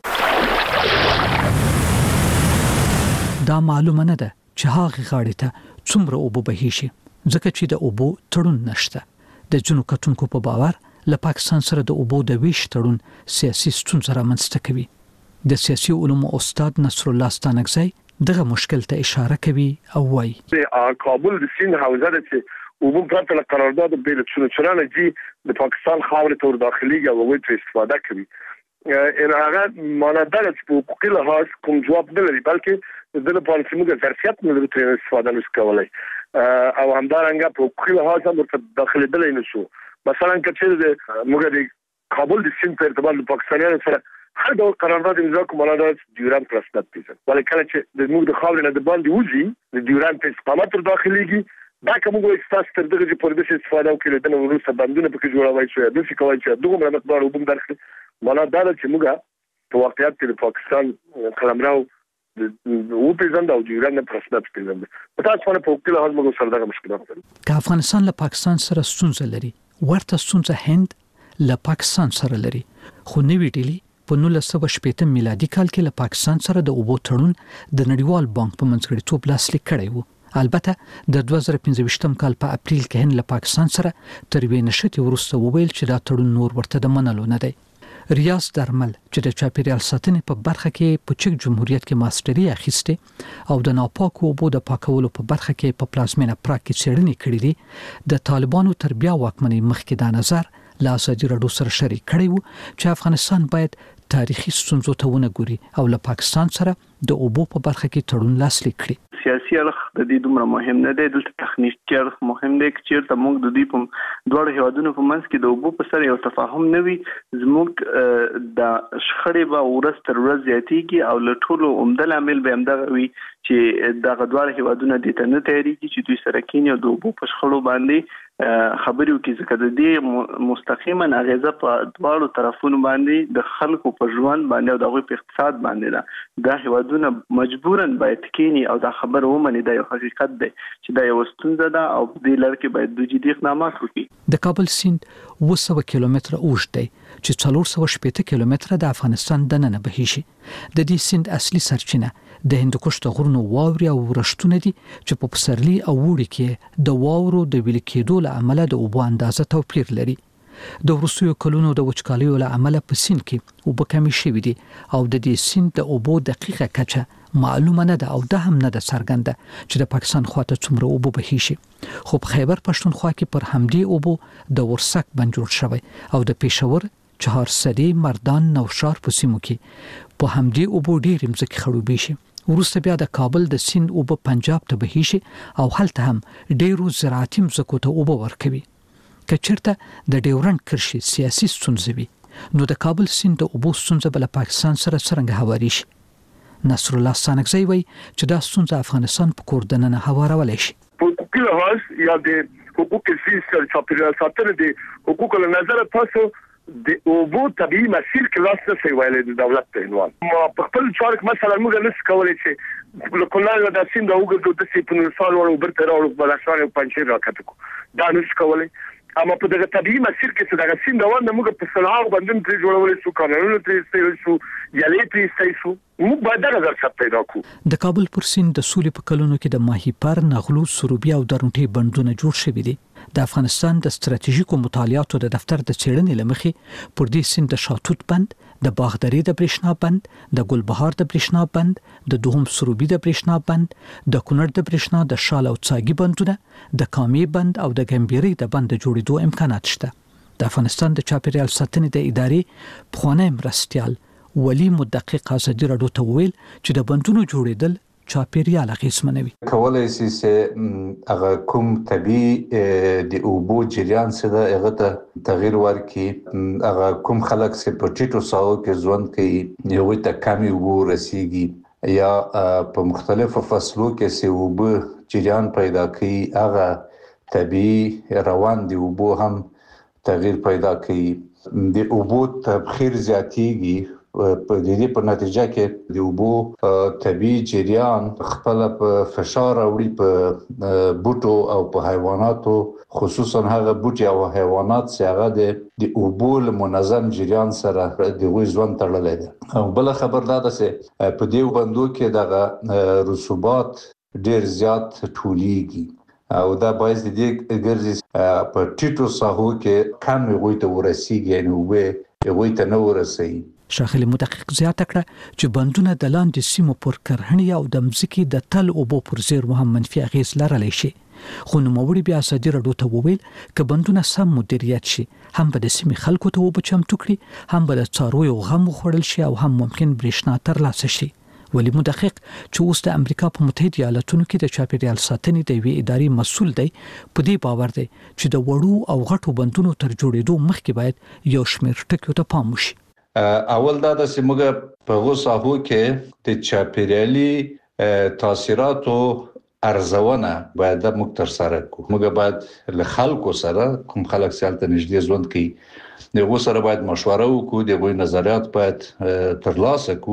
[SPEAKER 1] دا معلومه نه ده چې هغه غاړې ته څومره اوبه بهیږي ځکه چې د اوبو تړون نشته. د جنو کتونکو په باور له پاکستان سره د اوبو د ویش تړون سیاسي ستونزې رامنځته کوي. د سیاسي علومو استاد نصر الله ستانکزی دغه مشکل ته اشاره کوي او وايي
[SPEAKER 23] کابل د سیند حوزه ده چې اوبو پرته له قرارداد بیل چلانه جی د پاکستان خاورې ته داخليږي او وایي چې استفاده کوي. ان هغه مانده چې په حقوقي لحاظ کوم جواب نه لري بلکې د لپاره چې موږ ظرفیت نه لرو ترې استفاده نشو کولای او همدارنګه په حقوقي لحاظ هم ورته داخليدل نه شو. مثلا کچې موږ د کابل د سیند په ارتباط د پاکستانیانو سره هر ډول قرارداد امضا کوم ولاده ډیورنډ پرسنت پیژن ولې کله چې د موږ د خاورې نه د باندې وځي د ډیورنډ په استقامت تر داخليږي دا کوم استاس تر دغه چې پر دې استفاده وکړي د وروسته بندونه پکې جوړوي چې د څه کوي چې دغه مقدار وبم درخل ولاده چې موږ په واقعیت کې د پاکستان قلمرو او پیژند او ډیورنډ پرسنت پیژن په تاسو باندې په وکیل حال موږ سره دغه مشکلات لري.
[SPEAKER 1] که افغانستان له پاکستان سره ستونزه لري ورته ستونزه هند له پاکستان سره لري خو نوې ډیلی په 1980 میلادي کال کې له پاکستان سره د اوبو تړون د نړیوال بانک په منځګړیتوب لاسلیک کړی وو. البته د 2015 کال په اپریل کې هند له پاکستان سره تر وې نشټي وروسته وویل چې دا تړون نور ورته د منلو نه دی. ریاض درمل چې د چاپیریال ساتنې په برخه کې په چک جمهوریت کې ماستري اخیسته او د ناپاکو اوبو د پاکولو په برخه کې په پلازمینه پراګ کې څېړنې کړې دي. د طالبانو تر بیا واکمنۍ مخکې دا نظر لا ازادي راډیو سره شریک کړی وو چې افغانستان باید تاریخي ستونزو ته ونه ګوري او له پاکستان سره د اوبو په برخه کې تړون لاسلیک کړي.
[SPEAKER 5] سیاسي اړخ د دې دومره مهم نه دی، دلته تخنیکي اړخ مهم دی چې موږ د دې په دوه هیوادونو په منځ کې د اوبو په سر یو تفاهم نه وي زموږ د شخړې به ورځ تر ورځ زیاتېږي او له ټولو عمده لامل به همدغه وي چې دغه دوه هیوادونه د ته نه تیاریږي چې دوی سره کینی او د اوبو په شخړو باندې خبرې وکړي ځکه د دې مستقیما اغیزه په دواړو طرفونو باندې د خلکو په ژوند باندې او د هغوی په اقتصاد باندې ده. دا هیوادونه مجبوراً باید کینی او دا خبره ومني دا یو حقیقت دی چې دا یو ستونزه ده او دې لړ کې باید د جدي اقدامات وکړي.
[SPEAKER 1] د کابل سیند 200 کیلومتره اوږد دی چې 480 کیلومتره د افغانستان دننه بهیږي. د دې سیند اصلي سرچینه د هندوکش د غرونو واوري او ورشتونه دي چې په پسرلي او وړي کې د واورو د ویل کېدو له امله د اوبو اندازه توپیر لري. د وروستیو کلونو د وچکالیو له امله په سیند کې اوبه کمې شوې دي او د دې سیند د اوبو دقیقه کچه معلومه نه ده او ده هم نه ده څرګنده چې د پاکستان خواته څومره اوبه بهیږي. خو په خیبر پښتونخوا کې پر همدې اوبو د ورسک بند جوړ شوی او د پېښور چهارسدي مردان نوشار په سیمو کې په همدې اوبو ډېرې مځکې خړوبې شي. وروسته بیا د کابل د سیند اوبه پنجاب ته بهیږي او هلته هم ډېرو زراعتي مځکو ته اوبه ورکوي. کچرته د ډیورنډ کرښې سیاسي ستونزې وي نو د کابل سیند د اوبو ستونزه بل پاکستان سره څنګه هواري شي. نصر الله سانکزی وایي چې دا ستونزه افغانستان په کور دننه هوارولای شي.
[SPEAKER 23] حقوقي لحاظ یا د حقوق زیست چاپیریال ساتنه د حقوق له نظر تاسو د اوبو طبيعي مسیر کې لاس نه سی ویلې د دولت په عنوان ما په خپل چارک مثلا موږ نه کولای چې کولای د سیند اوګه د سیپونو سال ورو برته راوړو بلاشان او پنځه راکته کو دا نه کولای اما په دغه طبيعي مسیر کې چې دغه سیند روان موږ په صلاح باندې پرې جوړولې شو قانونونه پرې استل شو یالې پرې استل شو موږ باید دا نظر ثبت پیدا کو.
[SPEAKER 1] د کابل پر سیند د سولې په کلونو کې د ماهی پر نغلو سروبیا او درونټي بندونه جوړ شوي دي. د افغانستان د ستراتیژیکو مطالعاتو د دفتر د څېړنې لمخې پر دې سیند د شاتوت بند، د باغدرې د برېښنا بند، د ګلبهار د برېښنا بند، د دوهم سروبي د برېښنا بند، د کونړ د برېښنا د شال او څاګي بندونه، د کامې بند او د ګمبيري د بند جوړېدو امکانات شته. د افغانستان د چاپیریال ساتنې د ادارې پخوانی مرستیال ولی مدقق ازادي راډیو ته ویل چې د بندونو جوړېدل چاپیریال اغیزمنوي.
[SPEAKER 2] کولای شي چې هغه کوم طبيعي د اوبو جریان سره هغه ته تغیر ورکړي. هغه کوم خلک چې په ټیټو ساحو کې ژوند کوي یو ته کمی اوبو رسیږي یا په مختلفو فصلو کې چې اوبو جریان پیدا کوي هغه طبيعي روان دی اوبو هم تغیر پیدا کوي. د اوبو تبخیر زیاتیږي په دې په نتیجه کې د اوبو طبيعي جریان خپل په فشار اوړي په بوټو او په حیواناتو خصوصا هغه بوټي او حیوانات چې هغه د اوبو منظم جریان سره د ژوند تړلې ده. او بل خبر دا ده چې په دې بندو کې دغه رسوبات ډیر زیات ټولېږي او دا باعث دي ګرځي په ټیټو ساحو کې کم وي ته ورسیږي نو وي ته نو ورسیږي.
[SPEAKER 1] شاخلي مدقق زیاته کړه چې بندونه د لاندې سیمو پر کرهڼې او د مځکې د تل اوبو پر زیرمو هم منفي اغیز لرلی شي. خو نوموړي بیا ازادي راډیو ته وویل که بندونه سم مدیریت شي هم به د سیمې خلکو ته اوبه چمتو کړي، هم به د څارویو غم وخوړل شي او هم ممکن برېښنا ترلاسه شي. ولی مدقق چې اوس د امریکا په متحده ایالاتونو کې د چاپیریال ساتنې د یوې ادارې مسؤل دی په دې باور دی چې د وړو او غټو بندونو تر جوړېدو مخکې باید یو شمېر ټکیو ته پام وشي.
[SPEAKER 2] اول دا د سیمه په غوساهو کې د چاپیریالي تاثیراتو ارزونه باید موږ تر سره کو. موږ باید له خلکو سره کوم خلک سالته نږدې ژوند کوي دغه سره باید مشوره وکړو، دغه نظریات باید ترلاسه کو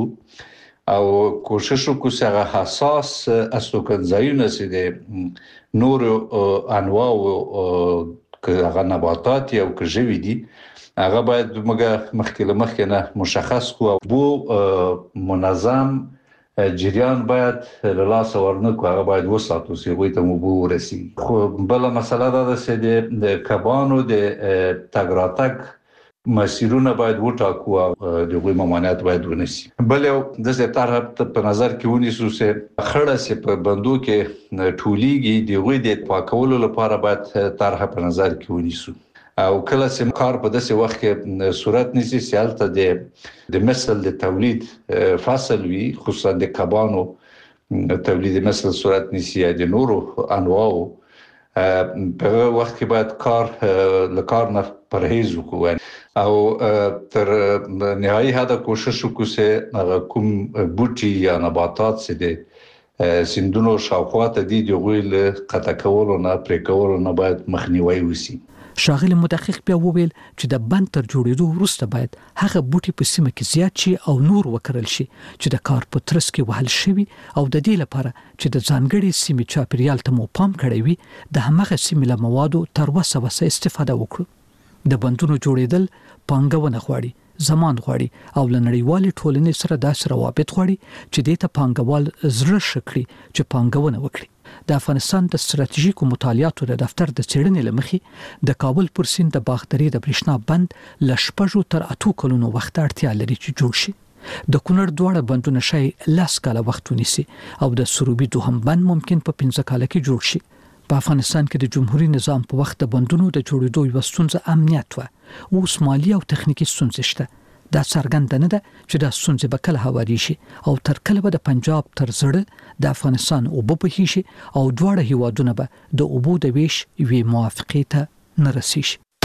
[SPEAKER 2] او کوشش وکړو چې هغه حساس استوګنځایونه چې د نور انواع هغه نباتات او کژوي دي هغه باید موږ مخکې نه مشخص کو او منظم جریان باید له لاس ورنکو هغه باید وساتو چې وي ته مو ورسي. خو بل مسله دا ده چې د کبانو د تګراتک مسیرونه باید وټاکو او دغه ممانعت باید ونیسي. بل یو د طرح په نظر کې ونیسو چې خړه چې په بندو کې ټولېږي دغه د پاکولو لپاره باید طرح په نظر کې ونیسو او کله چې کار په داسې وخت کې صورت نیسي چې هلته د مثل د تولید فصل وي، خصوصا د کبانو تولید مثل صورت نیسي یا د نورو انواعو په وخت کې باید کار نه پرهیز وکړو او تر نهایي حد کوشش وکړو چې کوم بوټي یا نباتات چې د سیندونو شاوخوا ته دي دغه له قطع کولو نه پرې کولو نه باید مخنیوي وشي.
[SPEAKER 1] شاغل مدقق بیا وویل چې د بند تر جوړېدو وروسته باید هغه بوټي په سیمه کې زیات شي او نور وکرل شي چې د کار په ترڅ کې وهل شوي او د دې لپاره چې د ځانګړي سیمې چاپیریال ته مو پام کړی وي د همغه سیمې له موادو تر وسه استفاده وکړو. د بندونو جوړېدل پانګونه غواړي، زمان غواړي او له نړیوالې ټولنې سره داسې روابط غواړي چې دې ته پانګوال زړه شکړي چې پانګونه وکړي. د افغانستان د ستراتیژیکو مطالعاتو د دفتر د څېړنې لمخې د کابل پر سیند د باغدرې د برېښنا بند ل 6 تر 8 کلونو وخت اړتیا لري چې جوړ شي. د کونړ دواړه بندونه شي 10 کاله وخت ونیسي او د سروبي دوهم بند ممکن په 15 کاله کې جوړ شي. په افغانستان کې د جمهوریت نظام په وخت د بندونو د جوړېدو یو ستونزه امنیت و او مالی او تخنیکی ستونزې شته. دا څرګند نه ده چې دا ستونزې به کله هواري شي او تر کله به د پنجاب تر زړه د افغانستان اوبه بهي شي او دواړه هیوادونه به د اوبو د ویش یوې موافقې ته نه رسیږي.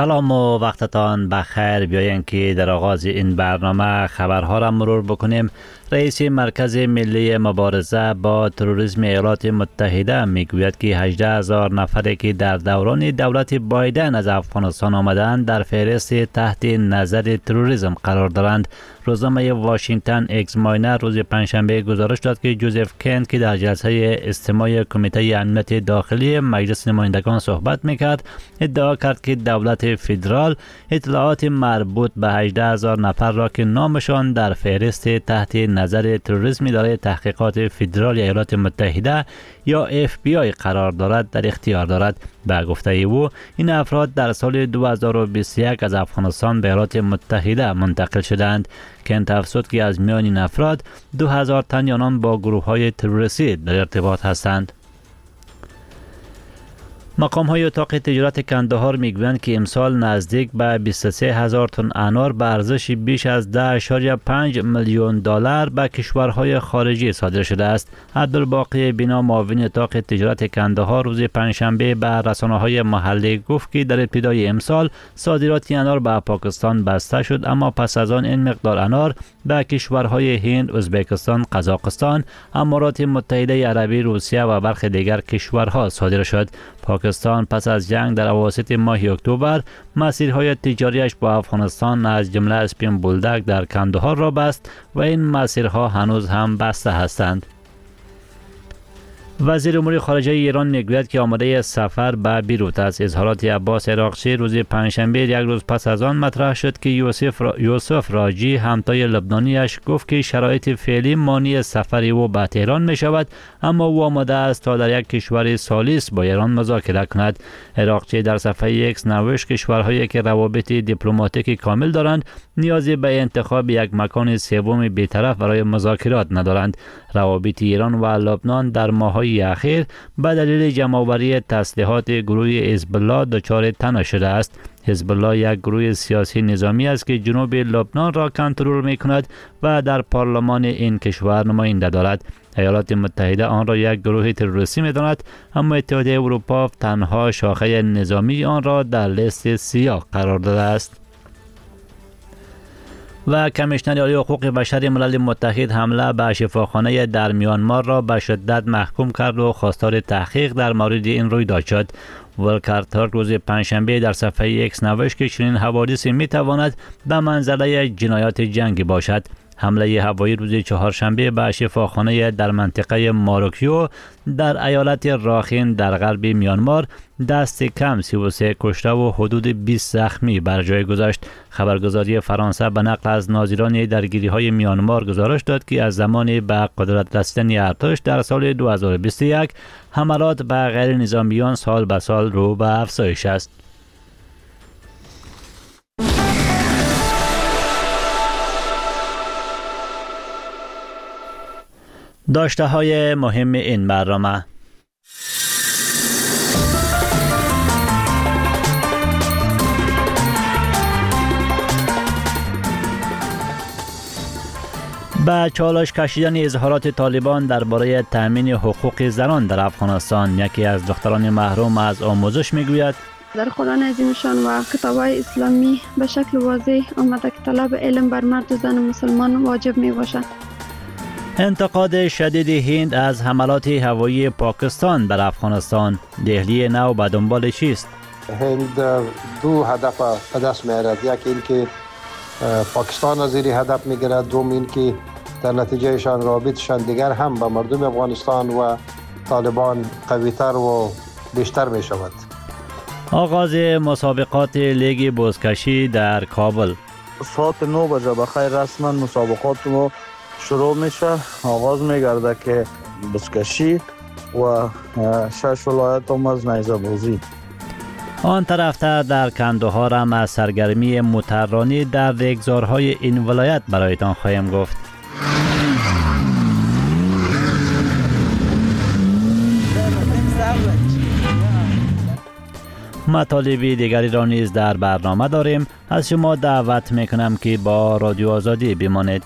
[SPEAKER 3] سلام و وقتتان بخیر. بیاییم که در آغاز این برنامه خبرها را مرور بکنیم. رئیس مرکز ملی مبارزه با تروریسم ایالات متحده میگوید که 18,000 نفری که در دوران دولت بایدن از افغانستان آمدند در فهرست تحت نظر تروریسم قرار دارند. روزنامه واشنگتن اگزاماینر روز پنجشنبه گزارش داد که جوزف کن که در جلسه استماع کمیته امنیت داخلی مجلس نمایندگان صحبت میکرد ادعا کرد که دولت فدرال اطلاعات مربوط به 18,000 نفر را که نامشان در فهرست تحت نظر تروریسم اداره تحقیقات فدرال ایالات متحده یا FBI قرار دارد در اختیار دارد. به گفته او این افراد در سال 2021 از افغانستان به ایالات متحده منتقل شدند. کن افزود که از میان این افراد 2000 تن آنان با گروه های تروریستی در ارتباط هستند. مقام های اتاق تجارت کندهار میگویند که امسال نزدیک به 23,000 تن انار به ارزش بیش از 10.5 میلیون دلار به کشورهای خارجی صادر شده است. عبدالباقی بینا معاون اتاق تجارت کندهار روز پنجشنبه به رسانه‌های محلی گفت که در ابتدای امسال صادرات انار به پاکستان بسته شد، اما پس از آن این مقدار انار به کشورهای هند، ازبکستان، قزاقستان، امارات متحده عربی، روسیه و برخی دیگر کشورها صادر شد. پاکستان پس از جنگ در اواسط ماه اکتبر مسیرهای تجاریش با افغانستان از جمله اسپین بولدک در کندهار را بست و این مسیرها هنوز هم بسته هستند. وزیر امور خارجه ایران میگوید که آماده سفر به بیروت است. اظهارات عباس عراقچی روز پنجشنبه یک روز پس از آن مطرح شد که یوسف راجی همتای لبنانیش گفت که شرایط فعلی مانع سفر او به تهران می شود، اما او آماده است تا در یک کشور ثالث با ایران مذاکره کند. عراقچی در صفحه ایکس نوشت کشورهایی که روابط دیپلماتیکی کامل دارند نیازی به انتخاب یک مکان سوم بی‌طرف برای مذاکرات ندارند. روابط ایران و لبنان در ماه‌های اخیر به دلیل جمع‌آوری تسلیحات گروه حزب الله دچار تنش شده است. حزب الله یک گروه سیاسی نظامی است که جنوب لبنان را کنترل می‌کند و در پارلمان این کشور نماینده دارد. ایالات متحده آن را یک گروه تروریستی می‌داند، اما اتحادیه اروپا تنها شاخه نظامی آن را در لیست سیاه قرار داده است. و کمیشنر عالی حقوق بشر ملل متحد حمله به شفاخانه در میانمار را به شدت محکوم کرد و خواستار تحقیق در مورد این رویداد شد. ولکر ترک روز پنجشنبه در صفحه ایکس نوشت که چنین حوادثی میتواند به منزله جنایات جنگی باشد. حمله هوایی روز چهارشنبه به شفاخانه در منطقه ماروکیو در ایالت راخین در غرب میانمار دست کم 33 کشته و حدود 20 زخمی بر جای گذاشت. خبرگزاری فرانسه به نقل از ناظران درگیری‌های میانمار گزارش داد که از زمان به قدرت رسیدن ارتش در سال 2021 حملات به غیر نظامیان سال به سال رو به افزایش است. داشته های مهم این برنامه: به چالش کشیدن اظهارات طالبان درباره تامین حقوق زنان در افغانستان، یکی از دختران محروم از آموزش میگوید
[SPEAKER 8] در قرآن عظیمشان و کتاب‌های اسلامی به شکل واضح آمده که طلب علم بر مرد و زن مسلمان واجب می باشد.
[SPEAKER 3] انتقاد شدید هند از حملات هوایی پاکستان بر افغانستان، دهلی نو به دنبال چیست؟
[SPEAKER 9] هند دو هدف به دست می‌آورد، یک این که پاکستان از زیر هدف می‌گیرد، دوم این که در نتیجهشان رابطشان دیگر هم با مردم افغانستان و طالبان قوی‌تر و بیشتر می‌شود.
[SPEAKER 3] آغاز مسابقات لیگ بزکشی در کابل.
[SPEAKER 24] ساعت 9 بجه بخیر رسما مسابقات ما شروع میشه. آغاز میگرده که بزکشی و 6 ولایت هم از نیزه بازی.
[SPEAKER 3] آن طرفتر در کندهار هم از سرگرمی موتررانی در ریگزارهای این ولایت برایتان خواهیم گفت. مطالب دیگری را نیز در برنامه داریم. از شما دعوت میکنم که با رادیو آزادی بمانید.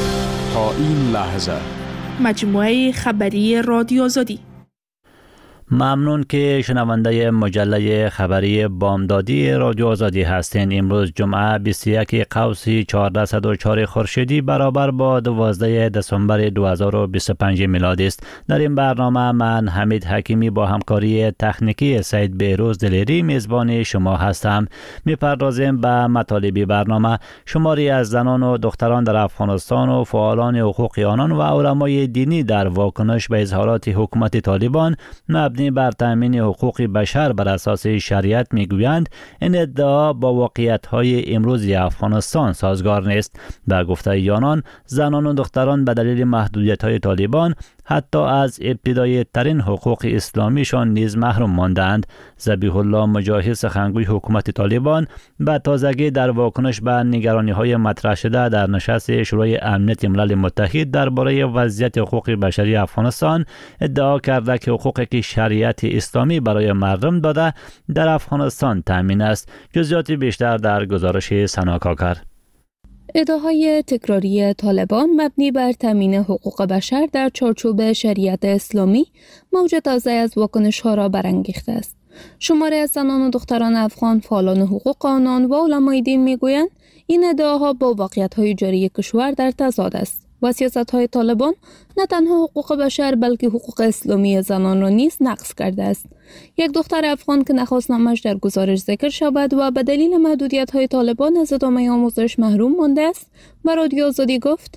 [SPEAKER 17] تا این لحظه
[SPEAKER 6] مجموعه خبری رادیو آزادی.
[SPEAKER 3] ممنون که شنونده مجله خبری بامدادی رادیو آزادی هستین. امروز جمعه 21 قوس 1404 خورشیدی برابر با 12 دسامبر 2025 میلادی است. در این برنامه من حمید حکیمی با همکاری تکنیکی سید بهروز دلیری میزبان شما هستم. میپردازیم به مطالب برنامه. شماری از زنان و دختران در افغانستان و فعالان حقوق آنان و علمای دینی در واکنش به اظهارات حکومت طالبان مبنی بر تامین حقوق بشر بر اساس شریعت میگویند این ادعا با واقعیت‌های امروزی افغانستان سازگار نیست. به گفته آنان زنان و دختران به دلیل محدودیت‌های طالبان حتی از ابتدایی ترین حقوق اسلامیشان نیز محروم ماندند. ذبیح الله مجاهد سخنگوی حکومت طالبان به تازگی در واکنش به نگرانی‌های مطرح شده در نشست شورای امنیت ملل متحد درباره وضعیت حقوق بشری افغانستان ادعا کرده که حقوقی که شریعت اسلامی برای مردم داده در افغانستان تامین است. جزئیات بیشتر در گزارش سنا کاکر.
[SPEAKER 7] ادعاهای تکراری طالبان مبنی بر تامین حقوق بشر در چارچوب شریعت اسلامی موج تازه از واکنش‌ها را برانگیخته است. شماری از زنان و دختران افغان فعالان حقوق آنان و علمای دین میگویند این ادعاها با واقعیت‌های جاری کشور در تضاد است و سیاست‌های طالبان نه تنها حقوق بشر بلکه حقوق اسلامی زنان را نیز نقض کرده است. یک دختر افغان که نخواستنامش در گزارش ذکر شود و به دلیل محدودیت‌های طالبان از ادامه آموزش محروم مانده است به رادیو آزادی گفت: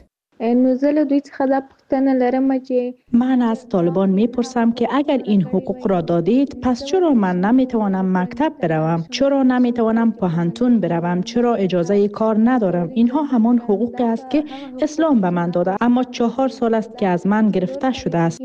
[SPEAKER 10] من از طالبان میپرسم که اگر این حقوق را دادید پس چرا من نمیتوانم مکتب بروم؟ چرا نمیتوانم پوهنتون بروم؟ چرا اجازه کار ندارم؟ اینها همان حقوقی است که اسلام به من داده اما 4 سال است که از من گرفته شده است.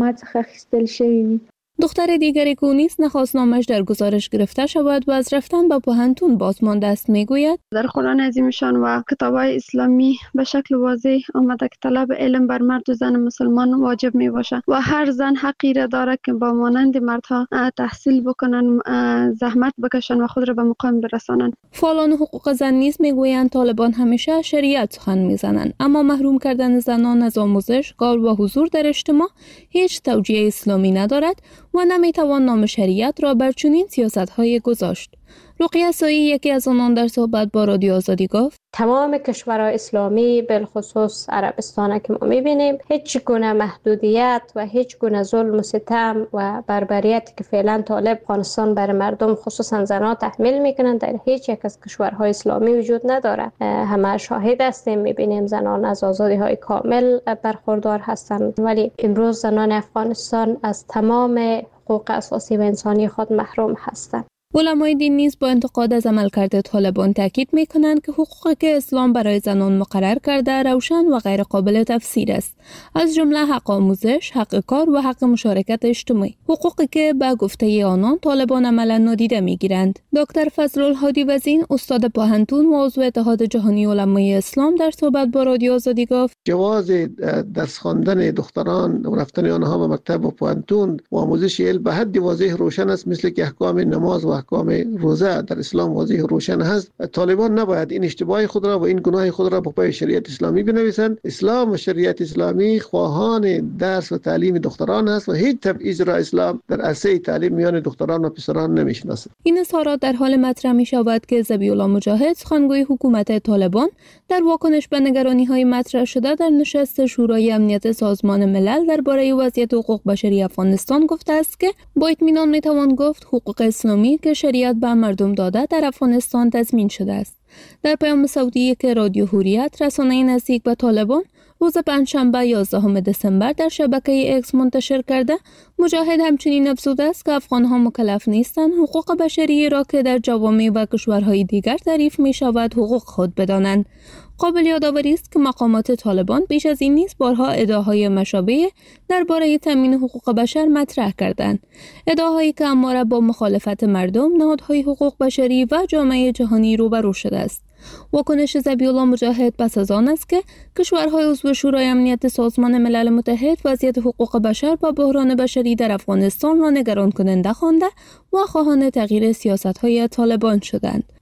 [SPEAKER 7] دختر دیگری که نیز نخواستنامش در گزارش گرفته شود و از رفتن به پوهنتون باز مانده است میگوید:
[SPEAKER 8] در قرآن عظیمشان و کتاب‌های اسلامی به شکل واضح آمده که طلب علم بر مرد و زن مسلمان واجب می باشد و هر زن حقی را دارد که با مانند مردها تحصیل بکنند، زحمت بکشند و خود را به مقام برسانند.
[SPEAKER 7] فعالان حقوق زن نیز میگویند طالبان همیشه شریعت سخن میزنند اما محروم کردن زنان از آموزش، کار و حضور در اجتماع هیچ توجیه اسلامی ندارد و نمیتوان نام شریعت را بر چنین سیاست‌های گذاشت. رقیه سایی یکی از آنان در صحبت با رادیو آزادی گفت:
[SPEAKER 11] تمام کشورهای اسلامی بالخصوص عربستان که ما می‌بینیم هیچ گونه محدودیت و هیچ گونه ظلم و ستم و بربریتی که فعلا طالب افغانستان بر مردم خصوصا زنان تحمیل میکنند در هیچ یک از کشورهای اسلامی وجود نداره. همه شاهد هستیم، می‌بینیم زنان از آزادی‌های کامل برخوردار هستند، ولی امروز زنان افغانستان از تمام حقوق اساسی و انسانی خود محروم هستند.
[SPEAKER 7] علمای دین نیز با انتقاد از عملکرد طالبان تاکید می‌کنند که حقوقی که اسلام برای زنان مقرر کرده روشن و غیر قابل تفسیر است، از جمله حق آموزش، حق کار و حق مشارکت اجتماعی، حقوقی که به گفته آنان طالبان عملاً نادیده می‌گیرند. دکتر فضل الهادی وزین، استاد پوهنتون و عضو اتحاد جهانی علمای اسلام در صحبت با رادیو آزادی گفت:
[SPEAKER 9] جواز درس خواندن دختران و رفتن آنها به مکتب و پوهنتون و آموزش علم به حد واضح روشن است، مثل که احکام نماز و احکام روزه در اسلام واضح روشن هست. طالبان نباید این اشتباه خود را و این گناه خود را به پای شریعت اسلامی بنویسند. اسلام و شریعت اسلامی خواهان درس و تعلیم دختران هست و هیچ تبعیض را اسلام در عرصه تعلیم میان دختران و پسران نمیشناسد.
[SPEAKER 7] این اظهارات در حال مطرح می شود که ذبیح الله مجاهد سخنگوی حکومت طالبان در واکنش به نگرانی‌های مطرح شده در نشست شورای امنیت سازمان ملل درباره وضعیت حقوق بشری افغانستان گفته است که با اطمینان میتوان گفت حقوق اسلامی که شریعت به مردم داده در افغانستان تضمین شده است. در پیام صوتی که رادیو حریت رسانه نزدیک به طالبان روز پنجشنبه 11 دسامبر در شبکه اکس منتشر کرده، مجاهد همچنین افزوده است که افغان‌ها مکلف نیستند حقوق بشری را که در جوامع و کشورهای دیگر تعریف می شود حقوق خود بدانند. قابل یادآوری است که مقامات طالبان بیش از این نیز بارها ادعاهای مشابه درباره تامین حقوق بشر مطرح کردند. ادعاهایی که همواره با مخالفت مردم، نهادهای حقوق بشری و جامعه جهانی روبرو شده است. واکنش ذبیح الله مجاهد پس از آن است که کشورهای عضو شورای امنیت سازمان ملل متحد وضعیت حقوق بشر و بحران بشری در افغانستان را نگران کننده خوانده و خواهان تغییر سیاست‌های طالبان شدند.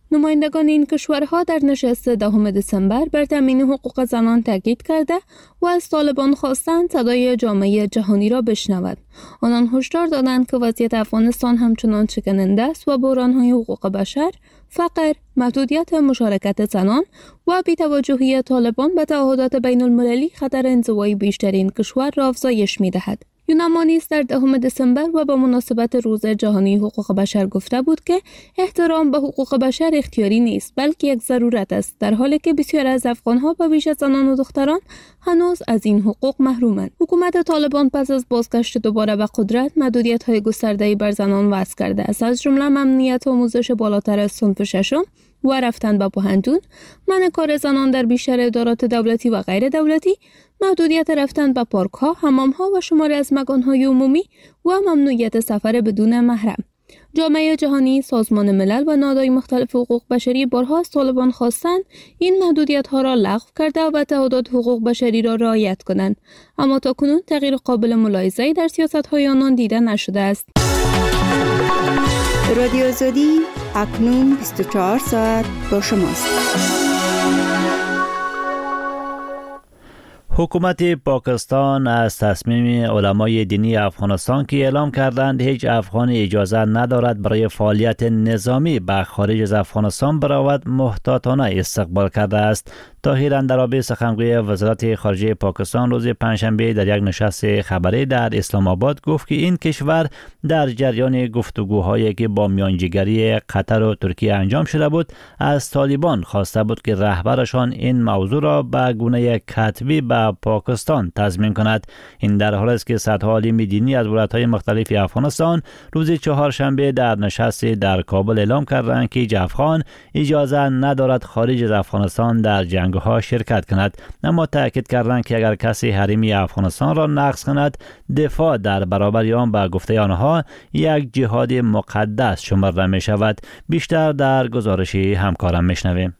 [SPEAKER 7] نمایندگان این کشورها در نشست 10 دسامبر بر تامین حقوق زنان تاکید کرده و از طالبان خواستند صدای جامعه جهانی را بشنود. آنان هشدار دادند که وضعیت افغانستان همچنان شکننده است و بحران‌های حقوق بشر، فقر، محدودیت مشارکت زنان و بی‌توجهی طالبان به تعهدات بین المللی خطر انزوای بیشترین کشور را افزایش می‌دهد. یوناما نیز در 10 دسامبر و به مناسبت روز جهانی حقوق بشر گفته بود که احترام به حقوق بشر اختیاری نیست بلکه یک ضرورت است، در حالی که بسیار از افغان‌ها به ویژه زنان و دختران هنوز از این حقوق محرومند. حکومت طالبان پس از بازگشت دوباره به قدرت محدودیت‌های گسترده‌ای بر زنان وضع کرده است، از جمله ممنوعیت آموزش بالاتر از صنف ششم و رفتن به پوهنتون، منع کار زنان در بیشتر ادارات دولتی و غیر دولتی، محدودیت رفتن به پارک‌ها، حمام‌ها و شماری از مکان‌های عمومی و ممنوعیت سفر بدون محرم. جامعه جهانی، سازمان ملل و نهادهای مختلف حقوق بشری بارها از طالبان خواستند این محدودیت‌ها را لغو کرده و تعهدات حقوق بشری را رعایت کنند، اما تاکنون تغییر قابل ملاحظه‌ای در سیاست‌های آنان دیده نشده است.
[SPEAKER 12] رادیو آزادی اکنون 24 ساعت با شماست.
[SPEAKER 3] حکومت پاکستان از تصمیم علمای دینی افغانستان که اعلام کردند هیچ افغان اجازه ندارد برای فعالیت نظامی به خارج از افغانستان برود محتاطانه استقبال کرده است. طاهر اندرابی سخنگوی وزارت خارجه پاکستان روز پنجشنبه در یک نشست خبری در اسلام آباد گفت که این کشور در جریان گفتگوهایی که با میانجیگری قطر و ترکیه انجام شده بود از طالبان خواسته بود که رهبرشان این موضوع را به گونه کتبی به پاکستان تضمین کند. این در حالی است که صدها عالم دینی از ولایت‌های مختلف افغانستان روز چهارشنبه در نشستی در کابل اعلام کردند که هیچ افغان اجازه ندارد خارج از افغانستان در جنگ‌ها شرکت کند، اما تاکید کردند که اگر کسی حریم افغانستان را نقض کند دفاع در برابر آن به گفته آنها یک جهاد مقدس شمرده می شود. بیشتر در گزارش همکارم میشنویم.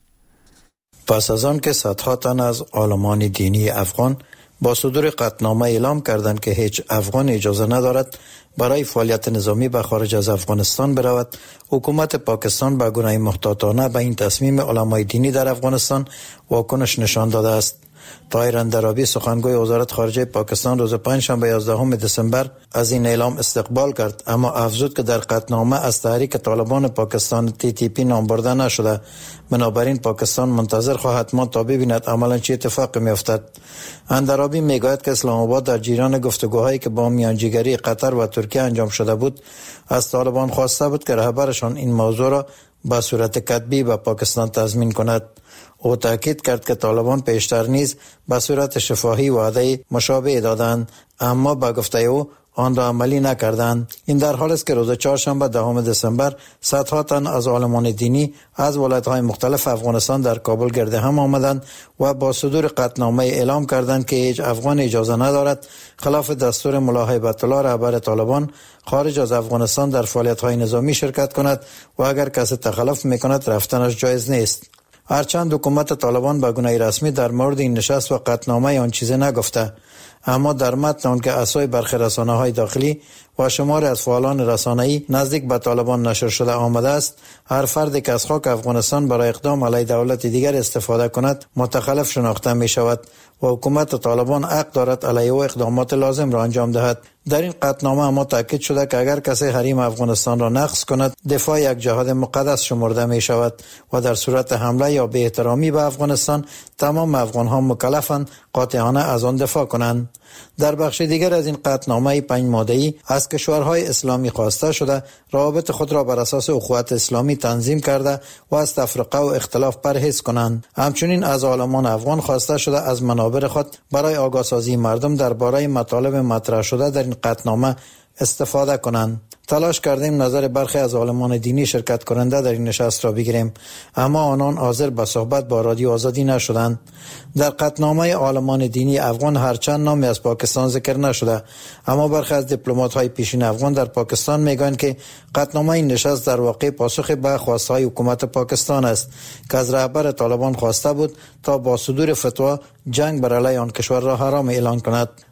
[SPEAKER 13] پس از آن که صدها تن از عالمان دینی افغان با صدور قطعنامه اعلام کردند که هیچ افغان اجازه ندارد برای فعالیت نظامی به خارج از افغانستان برود، حکومت پاکستان به گونه محتاطانه به این تصمیم علمای دینی در افغانستان واکنش نشان داده است. طاهر اندرابی سخنگوی وزارت خارجه پاکستان روز پنجشنبه 11 دسامبر از این اعلام استقبال کرد، اما افزود که در قطعنامه از تحریک طالبان پاکستان TTP نام برده نشده، بنابراین پاکستان منتظر خواهد ماند تا ببیند عملا چه اتفاقی میافتد. اندرابی میگوید که اسلام آباد در جریان گفتگوهایی که با میانجیگری قطر و ترکیه انجام شده بود از طالبان خواسته بود که رهبرشان این موضوع را به صورت کتبی به پاکستان تضمین کند. او تاکید کرد که طالبان پیشتر نیز به صورت شفاهی وعده مشابه دادند، اما به گفته او آن را عملی نکردند. این در حالی است که روز چهارشنبه 10 دسامبر صدها تن از عالمان دینی از ولایت‌های مختلف افغانستان در کابل گرد هم آمدند و با صدور قطعنامه اعلام کردند که هیچ افغان اجازه ندارد خلاف دستور ملا هیبت الله رهبر طالبان خارج از افغانستان در فعالیت‌های نظامی شرکت کند و اگر کسی تخلف می‌کند رفتنش جایز نیست. هرچند حکومت طالبان به گونه رسمی در مورد این نشست و قطعنامه آن چیزی نگفته، اما در متن آن که اسای برخی رسانه‌های داخلی و شماری از فعالان رسانه‌ای نزدیک به طالبان نشر شده آمده است، هر فردی که از خاک افغانستان برای اقدام علیه دولت دیگر استفاده کند متخلف شناخته می شود و حکومت طالبان حق دارد علیه او اقدامات لازم را انجام دهد. در این قطعنامه اما تاکید شده که اگر کسی حریم افغانستان را نقض کند دفاع یک جهاد مقدس شمرده می شود و در صورت حمله یا بی احترامی به افغانستان تمام افغان‌ها مکلفند قاطعانه از آن دفاع کنند. در بخش دیگر از این قطعنامه 5 ماده‌ای از کشورهای اسلامی خواسته شده روابط خود را بر اساس اخوت اسلامی تنظیم کرده و از تفرقه و اختلاف پرهیز کنند. همچنین از عالمان افغان خواسته شده از منابر خود برای آگاهسازی مردم درباره مطالب مطرح شده در این قطعنامه استفاده کنند. تلاش کردیم نظر برخی از عالمان دینی شرکت کننده در این نشست را بگیریم، اما آنان حاضر به صحبت با رادیو آزادی نشدند. در قطعنامه عالمان دینی افغان هرچند نامی از پاکستان ذکر نشده، اما برخی از دیپلمات‌های پیشین افغان در پاکستان میگویند که قطعنامه این نشست در واقع پاسخ به خواست‌های حکومت پاکستان است که از رهبر طالبان خواسته بود تا با صدور فتوا جنگ بر علیه آن کشور را حرام اعلان کند.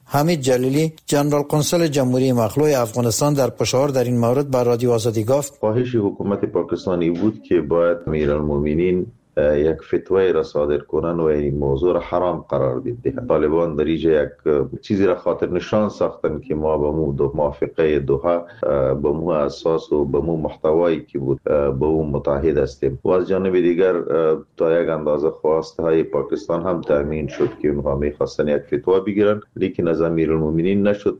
[SPEAKER 13] حمید جلیلی جنرال قنصل جمهوری مخلوع افغانستان در پشاور در این مورد بر رادیو آزادی گفت
[SPEAKER 4] خواهش حکومت پاکستانی بود که باید امیرالمومنین یک فتوای را صادر کنن و این موضوع را حرام قرار بدهند. طالبان در اینجا یک چیزی را خاطر نشان ساختن که ما به مو موافقه دوحه به مو اساس و به مو محتوایی که بود به اون متحد هستیم و از جانب دیگر تا یک اندازه خواسته های پاکستان هم تامین شد که اونها میخواستن یک فتوا بگیرن، لیکن از امیرالمومنین نشد.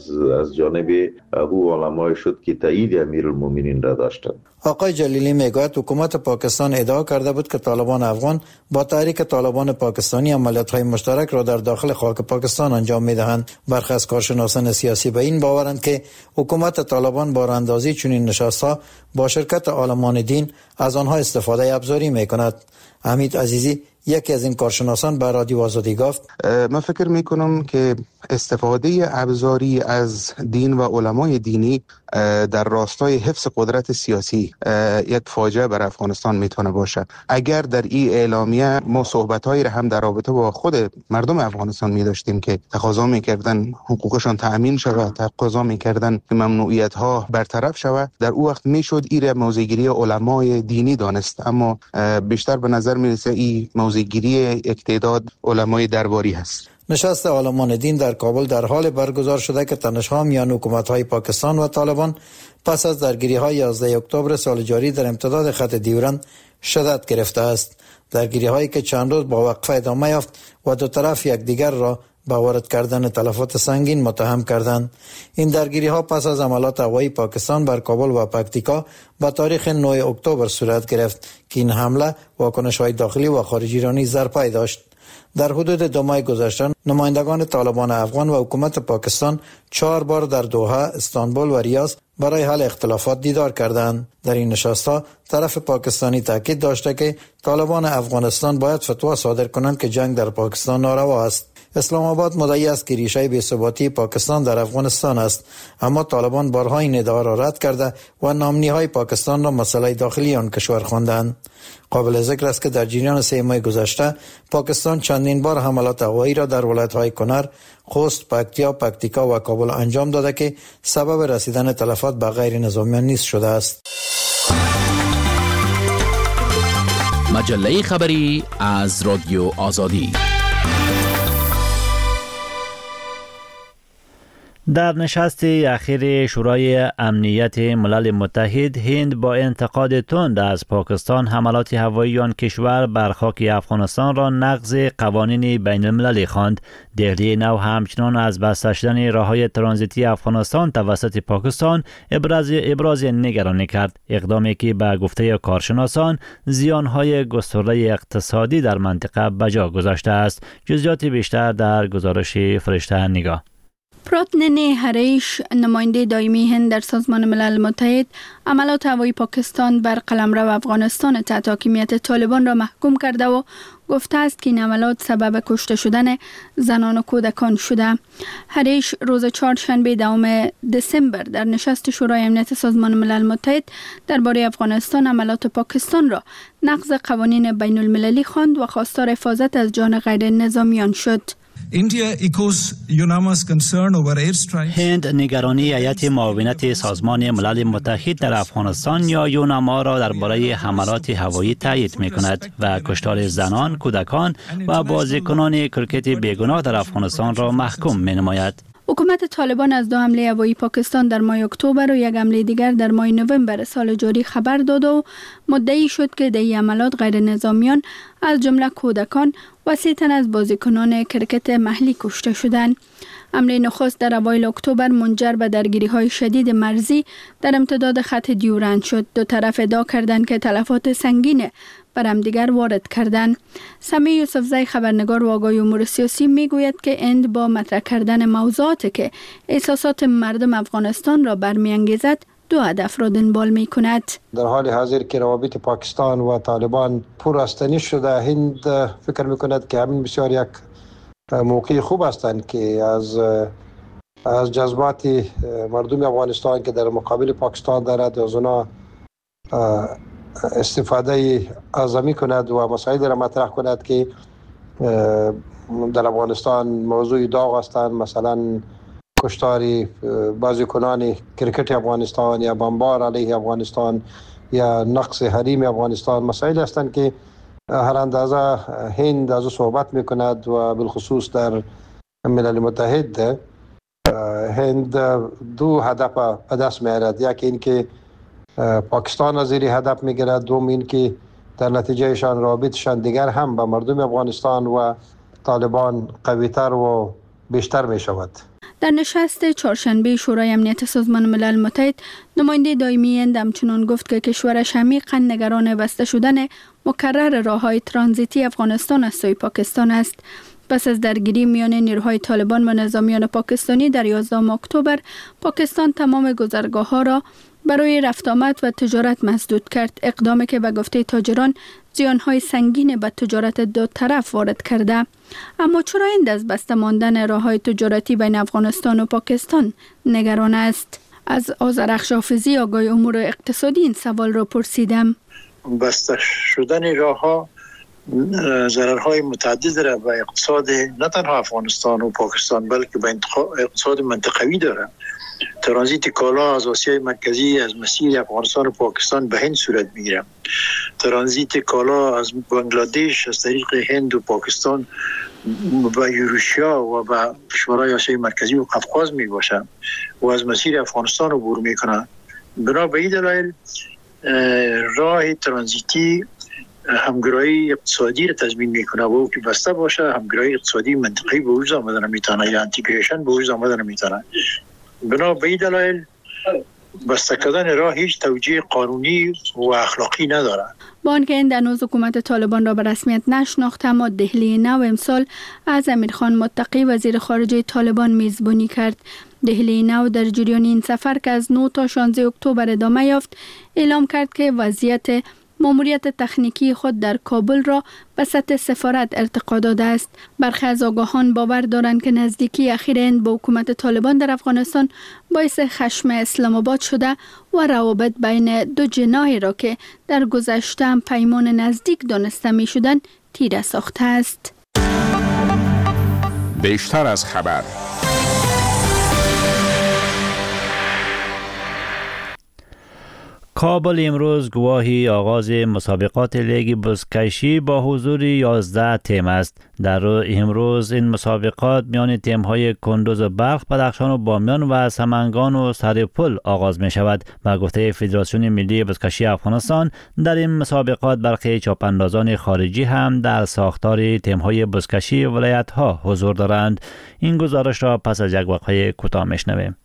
[SPEAKER 4] از جانب او علمای شد که تایید امیرالمومنین را داشتند.
[SPEAKER 13] آقای جلیلی میگوید حکومت پاکستان ادعا کرده بود که طالبان افغان با تحریک طالبان پاکستانی عملیات‌های مشترک را در داخل خاک پاکستان انجام می‌دهند. برخی از کارشناسان سیاسی به این باورند که حکومت طالبان با راندازی چنین نشست‌ها با شرکت عالمان دین از آنها استفاده ابزاری می‌کند. حمید عزیزی یکی از این کارشناسان به رادیو آزادی گفت
[SPEAKER 14] من فکر میکنم که استفاده ابزاری از دین و علمای دینی در راستای حفظ قدرت سیاسی یک فاجعه بر افغانستان میتونه باشه. اگر در این اعلامیه ما صحبت‌هایی را هم در رابطه با خود مردم افغانستان می‌داشتیم که تقاضا می‌کردن حقوقشان تأمین شود، تقاضا می‌کردن که ممنوعیت‌ها برطرف شود، در او وقت میشد این موضع‌گیری علمای دینی دانست، اما بیشتر به نظر میرسه این موضع‌گیری یک تعداد علمای درباری هست.
[SPEAKER 13] نشست عالمان دین در کابل در حال برگزار شده که تنش‌ها میان حکومت‌های پاکستان و طالبان پس از درگیری‌های 11 اکتبر سال جاری در امتداد خط دیورند شدت گرفته است. درگیری‌هایی که چند روز با وقفه ادامه یافت و دو طرف یکدیگر را به وارد کردن تلفات سنگین متهم کردند. این درگیری‌ها پس از حملات هوایی پاکستان بر کابل و پکتیکا به تاریخ 9 اکتبر صورت گرفت که این حمله واکنش‌های داخلی و خارجی را نیز در پی داشت. در حدود 2 ماه گذشته نمایندگان طالبان افغان و حکومت پاکستان 4 بار در دوحه، استانبول و ریاض برای حل اختلافات دیدار کردند. در این نشست‌ها طرف پاکستانی تاکید داشته که طالبان افغانستان باید فتوا صادر کنند که جنگ در پاکستان ناروا است. اسلام آباد مدعی است که ریشه بی‌ثباتی پاکستان در افغانستان است، اما طالبان بارها این ادعا را رد کرده و نامنی‌های پاکستان را مسئله داخلی آن کشور خواندند. قابل ذکر است که در جریان 3 ماه گذشته پاکستان چندین بار حملات هوایی را در ولایت‌های کنر، خوست، پکتیکا و کابل انجام داده که سبب رسیدن تلفات به غیر نظامیان نیز شده است.
[SPEAKER 15] مجله خبری از رادیو آزادی.
[SPEAKER 3] در نشست اخیر شورای امنیت ملل متحد، هند با انتقاد تند از پاکستان حملات هوایی آن کشور بر خاک افغانستان را نقض قوانین بین المللی خواند. دهلی نو همچنان از بسته شدن راههای ترانزیتی افغانستان توسط پاکستان ابراز نگرانی کرد، اقدامی که به گفته کارشناسان زیانهای گسترده اقتصادی در منطقه بجا گذاشته است. جزئیات بیشتر در گزارش فرشته نگاه.
[SPEAKER 16] پراتنن هریش، نماینده دائمی هند در سازمان ملل متحد، عملات هوایی پاکستان بر قلمرو افغانستان تحت حاکمیت طالبان را محکوم کرده و گفته است که این عملات سبب کشته شدن زنان و کودکان شده. هریش روز چهارشنبه 2 دسامبر در نشست شورای امنیت سازمان ملل متحد درباره افغانستان عملات پاکستان را نقض قوانین بین المللی خواند و خواستار حفاظت از جان غیر نظامیان شد.
[SPEAKER 3] هند نگرانی هیئت معاونت سازمان ملل متحد در افغانستان یا یوناما را درباره حملات هوایی تایید می‌کند و کشتار زنان، کودکان و بازیکنان کرکت بیگناه در افغانستان را محکوم می‌نماید.
[SPEAKER 16] حکومت طالبان از 2 حمله هوایی پاکستان در ماه اکتبر و 1 حمله دیگر در ماه نوامبر سال جاری خبر داد و مدعی شد که در این عملات غیر نظامیان از جمله کودکان و 3 تن از بازیکنان کرکت محلی کشته شدند. حمله نخست در اوایل اکتبر منجر به درگیری‌های شدید مرزی در امتداد خط دیورند شد. دو طرف ادعا کردند که تلفات سنگین بر همدیگر وارد کردند. سمیع یوسفزی، خبرنگار و آگاه امور سیاسی، میگوید که هند با مطرح کردن موضوعاتی که احساسات مردم افغانستان را برمی‌انگیزد 2 هدف را دنبال می‌کند.
[SPEAKER 9] در حال حاضر که روابط پاکستان و طالبان پررستنی شده، هند فکر می‌کند که همین بسیار یک موقع خوب هستند که از جذبات مردم افغانستان که در مقابل پاکستان دارد از اونا استفاده اعظمی کند و مسائل را مطرح کند که در افغانستان موضوع داغ هستند، مثلا کشتار بازیکنان کرکت افغانستان یا بمبار علیه افغانستان یا نقص حریم افغانستان، مسائل هستند که هر اندازه هند از صحبت میکند و بالخصوص در ملل متحد هند دو هدف به دست میارد. یکی این که پاکستان از زیر هدف میگیرد، دوم این که در نتیجهشان رابطشان دیگر هم به مردم افغانستان و طالبان قویتر و بیشتر می شود.
[SPEAKER 16] در نشست چهارشنبه شورای امنیت سازمان ملل متحد، نماینده دائمی هند همچنان گفت که کشورش عمیقاً نگران بسته شدن مکرر راههای ترانزیتی افغانستان از سوی پاکستان است. پس از درگیری میان نیروهای طالبان و نظامیان پاکستانی در 11 اکتبر، پاکستان تمام گذرگاه‌ها را برای رفت آمد و تجارت مسدود کرد، اقدامی که به گفته تاجران زیانهای سنگین به تجارت دو طرف وارد کرده. اما چرا هند از بسته ماندن راههای تجارتی بین افغانستان و پاکستان نگران است؟ از آذرخش حافظی آگاه امور اقتصادی این سوال را پرسیدم.
[SPEAKER 18] بسته شدن راهها ضررهای متعدد را به اقتصاد نه تنها افغانستان و پاکستان بلکه به اقتصاد منطقوی دارد. ترانزیت کالا از آسیای مرکزی از مسیر افغانستان و پاکستان به هند صورت میگیرد. ترانزیت کالا از بنگلادش از طریق هند و پاکستان به یوروشیا و به کشورهای آسیای مرکزی و قفقاز می باشد و از مسیر افغانستان عبور میکنه. بنا به این دلایل راه ترانزیتی همگرایی اقتصادی را تضمین میکنه و او که بسته باشه همگرایی اقتصادی منطقی به وجود آمدن میتونه یا انتگریشن به وجود آمدن میتونه. بنا به این دلایل بسته کردن راه هیچ توجیه قانونی و اخلاقی نداره.
[SPEAKER 16] با آنکه هند هنوز حکومت طالبان را به رسمیت نشناخت، اما دهلی نو امسال از امیرخان متقی وزیر خارجه طالبان میزبانی کرد. دهلی نو در جریان این سفر که از 9 تا 16 اکتبر ادامه یافت، اعلام کرد که وضعیت ماموریت تکنیکی خود در کابل را به سطح سفارت ارتقا داده است. برخی از آگاهان باور دارند که نزدیکی اخیر هند با حکومت طالبان در افغانستان باعث خشم اسلام آباد شده و روابط بین دو جناحی را که در گذشته هم پیمان نزدیک دانسته می شدند تیره ساخته است.
[SPEAKER 15] بیشتر از خبر.
[SPEAKER 3] کابل امروز گواهی آغاز مسابقات لیگ بزکشی با حضور 11 تیم است. در امروز این مسابقات میان تیم‌های کندوز و بلخ، بدخشان و بامیان و سمنگان و سرپل آغاز می شود. با گفته فدراسیون ملی بزکشی افغانستان، در این مسابقات برخی چاپاندازان خارجی هم در ساختار تیم‌های بزکشی ولایت‌ها حضور دارند. این گزارش را پس از یک وقفه کوتاه میشنویم.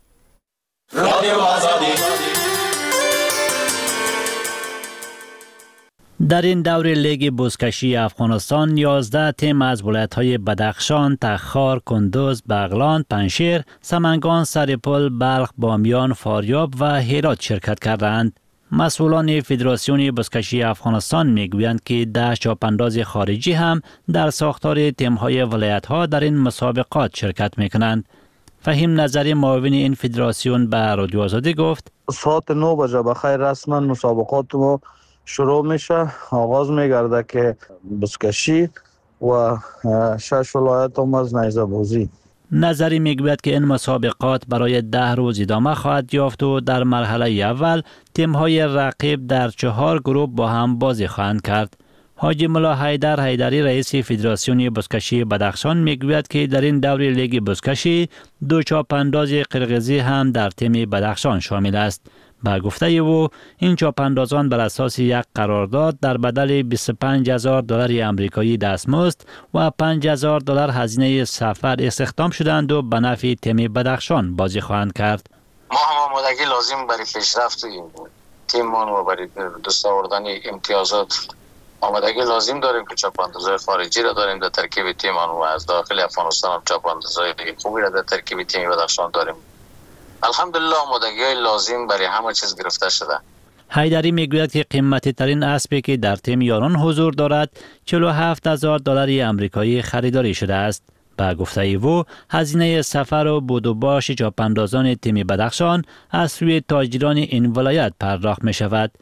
[SPEAKER 3] در این دور لیگ بزکشی افغانستان 11 تیم از ولایت‌های بدخشان، تخار، کندوز، بغلان، پنشیر، سمنگان، سرپل، بلخ، بامیان، فاریاب و هرات شرکت کردند. مسئولان فدراسیون بزکشی افغانستان میگویند که 10 چاپانداز خارجی هم در ساختار تیم‌های ولایت‌ها در این مسابقات شرکت می‌کنند. فهیم نظری معاون این فدراسیون به رادیو آزادی گفت:
[SPEAKER 24] ساعت 9 بجه بخیر رسما مسابقات ما شروع میشه. آغاز میگرده که بزکشی و 6 ولایت هم از نیزه بازی.
[SPEAKER 3] نظری میگوید که این مسابقات برای 10 روز ادامه خواهد یافت و در مرحله اول تیم‌های رقیب در 4 گروه با هم بازی خواهند کرد. حاجی ملا حیدر حیدری رئیس فدراسیون بزکشی بدخشان میگوید که در این دور لیگ بزکشی 2 چاپانداز قرقیزی هم در تیم بدخشان شامل است. با گفته او، این چاپاندازان بر اساس یک قرارداد در بدل $25,000 آمریکایی دستمزد و $5,000 هزینه سفر استخدام شدند و به نفع تیم بدخشان بازی خواهند کرد.
[SPEAKER 19] ما هم آمادگی لازم برای پیشرفت تیممان و برای دست آوردن امتیازات آمادگی لازم داریم که چاپاندازهای خارجی را داریم در ترکیب تیممان و از داخل افغانستان هم چاپاندازهای خوبی را در ترکیب تیم بدخشان داریم. الحمدلله آمادگی لازم برای همه چیز گرفته شده.
[SPEAKER 3] حیدری میگوید که قیمتی ترین اسبی که در تیم یاران حضور دارد $47,000 آمریکایی خریداری شده است. با گفته او، هزینه سفر و بود و باش چاپاندازان تیم بدخشان از سوی تاجران این ولایت پرداخت می شود.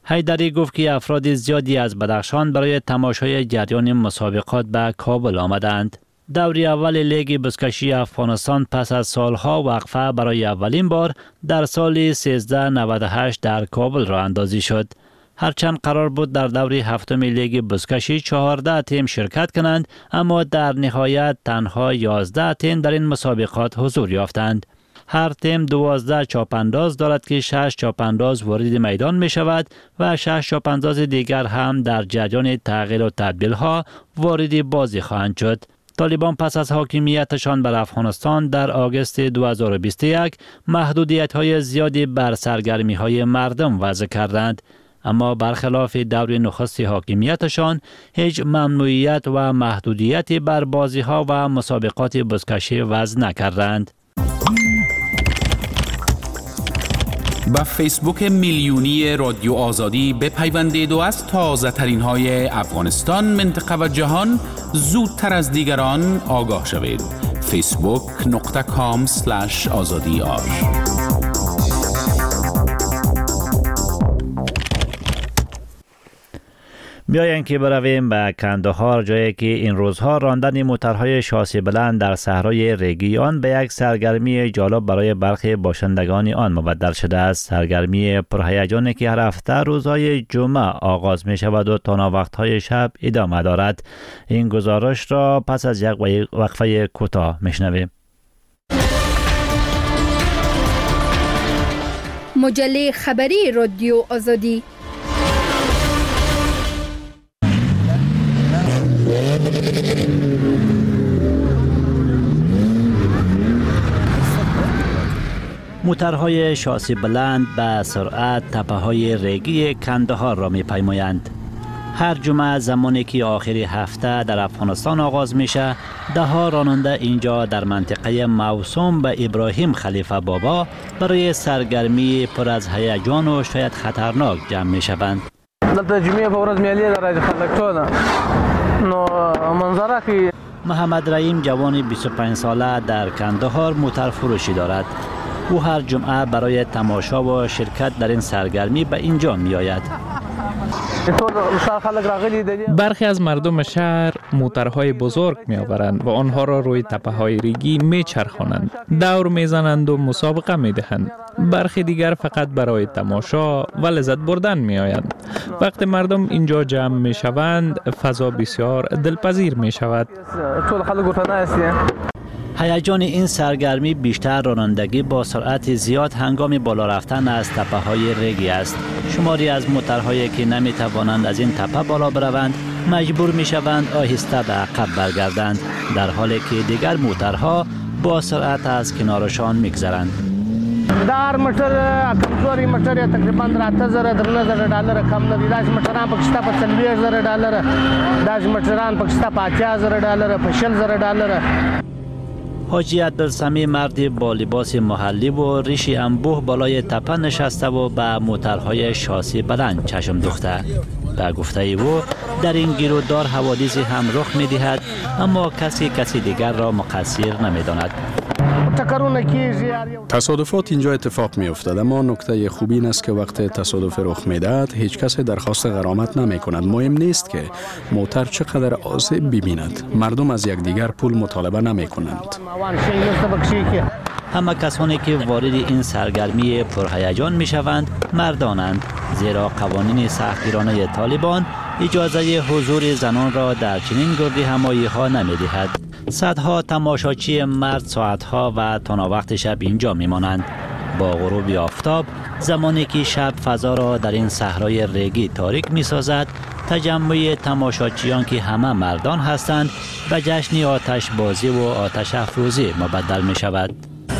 [SPEAKER 3] حیدری گفت که افراد زیادی از بدخشان برای تماشای جریان مسابقات به کابل آمدند. دوری اول لیگ بزکشی افغانستان پس از سالها وقفه برای اولین بار در سال 1398 در کابل راه اندازی شد. هرچند قرار بود در دوری هفتم لیگ بزکشی 14 تیم شرکت کنند، اما در نهایت تنها 11 تیم در این مسابقات حضور یافتند. هر تیم 12 چاپانداز دارد که 6 چاپانداز وارد میدان می شود و 6 چاپانداز دیگر هم در جریان تغییر و تبدیل ها وارد بازی خواهند شد. طالبان پس از حاکمیتشان بر افغانستان در آگوست 2021 محدودیت های زیادی بر سرگرمی های مردم وضع کردند، اما برخلاف دور نخست حاکمیتشان هیچ ممنوعیت و محدودیتی بر بازی ها و مسابقات بزکشی وضع نکردند.
[SPEAKER 15] با فیسبوک میلیونی رادیو آزادی بپیوندید و از تازه ترین های افغانستان، منطقه و جهان زودتر از دیگران آگاه شوید. facebook.com/azadi.ar
[SPEAKER 3] بیاییم که برویم به کندهار، جایی که این روزها راندن موترهای شاسی بلند در صحرای ریگی آن به یک سرگرمی جالب برای برخی باشندگان آن مبدل شده است. سرگرمی پرهیجانی که هر هفته روزهای جمعه آغاز می شود و تا وقتهای شب ادامه دارد. این گزارش را پس از یک وقفه کوتاه میشنویم.
[SPEAKER 16] مجله خبری رادیو آزادی.
[SPEAKER 3] موترهای شاسی بلند به سرعت تپه‌های ریگی کندهار را می‌پیمایند. هر جمعه زمانی که آخری هفته در افغانستان آغاز میشه، ده‌ها راننده اینجا در منطقه موسوم به ابراهیم خلیفه بابا برای سرگرمی پر از هیجان و شاید خطرناک جمع میشوند.
[SPEAKER 5] دلته جمعه په ورځ میلې راځي خلک ټول نو منظره کې
[SPEAKER 3] محمد رحیم جوان 25 ساله در کندهار موتر فروشی دارد. او هر جمعه برای تماشا و شرکت در این سرگرمی به اینجا می آید.
[SPEAKER 20] برخی از مردم شهر موترهای بزرگ می آورند و آنها را روی تپه های ریگی می چرخانند، دور می زنند و مسابقه می دهند. برخی دیگر فقط برای تماشا و لذت بردن می آیند. وقتی مردم اینجا جمع می شوند، فضا بسیار دلپذیر می شود.
[SPEAKER 3] هیجان این سرگرمی بیشتر رانندگی با سرعت زیاد هنگام بالا رفتن از تپه‌های ریگی است. شماری از موترهایی که نمی‌توانند از این تپه بالا بروند مجبور می‌شوند آهسته به عقب برگردند، در حالی که دیگر موترها با سرعت از کنارشان می‌گذرند.
[SPEAKER 5] دار موټر کمزوري موټر تقریبا $3000 کم نه دي. دا موټران پاکستان په $40,000، دا موټران پاکستان په $80,000 په $60,000.
[SPEAKER 3] حاجی عبدالسمی مردی با لباس محلی و ریشی انبوه بالای تپه نشسته و به موترهای شاسی بلند چشم دوخته. به گفته او در این گیرودار حوادثی هم رخ می دهد، اما کسی دیگر را مقصر نمی داند.
[SPEAKER 21] تصادفات اینجا اتفاق می افتد، اما نکته خوبی این است که وقت تصادف رخ می دهد هیچ کس درخواست غرامت نمی کند. مهم نیست که موتر چقدر آسیب ببیند، مردم از یکدیگر پول مطالبه نمی کنند.
[SPEAKER 3] همه کسانی که وارد این سرگرمی پرهیجان می شوند مردانند، زیرا قوانین سختگیرانه طالبان اجازه حضور زنان را در چنین گردی همایی ها نمی دهد. صدها تماشاچی مرد ساعتها و تا وقت شب اینجا می مانند. با غروب آفتاب، زمانی که شب فضا را در این صحرای ریگی تاریک می سازد، تجمع تماشاچیان که همه مردان هستند به جشن آتش بازی و آتش افروزی مبدل می شود.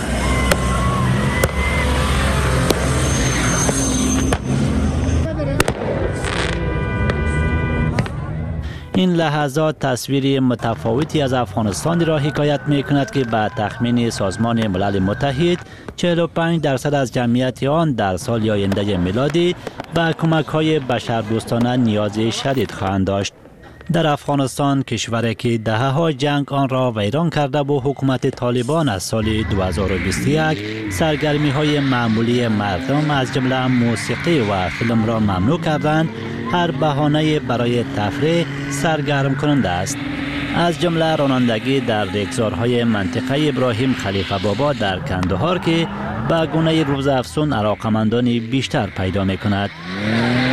[SPEAKER 3] این لحظات تصویری متفاوتی از افغانستان را حکایت می کند که به تخمین سازمان ملل متحد 45% از جمعیت آن در سال آینده میلادی به کمک‌های بشردوستانه نیاز شدید خواهند داشت. در افغانستان، کشوری که دهه‌ها جنگ آن را ویران کرده و حکومت طالبان از سال 2021 سرگرمی‌های معمولی مردم از جمله موسیقی و فیلم را ممنوع کردند، هر بهانه برای تفریح سرگرم کننده است. از جمله رانندگی در ریگزارهای منطقه ابراهیم خلیفه بابا در کندهار که به گونه روزافزون علاقمندان بیشتر پیدا می کند.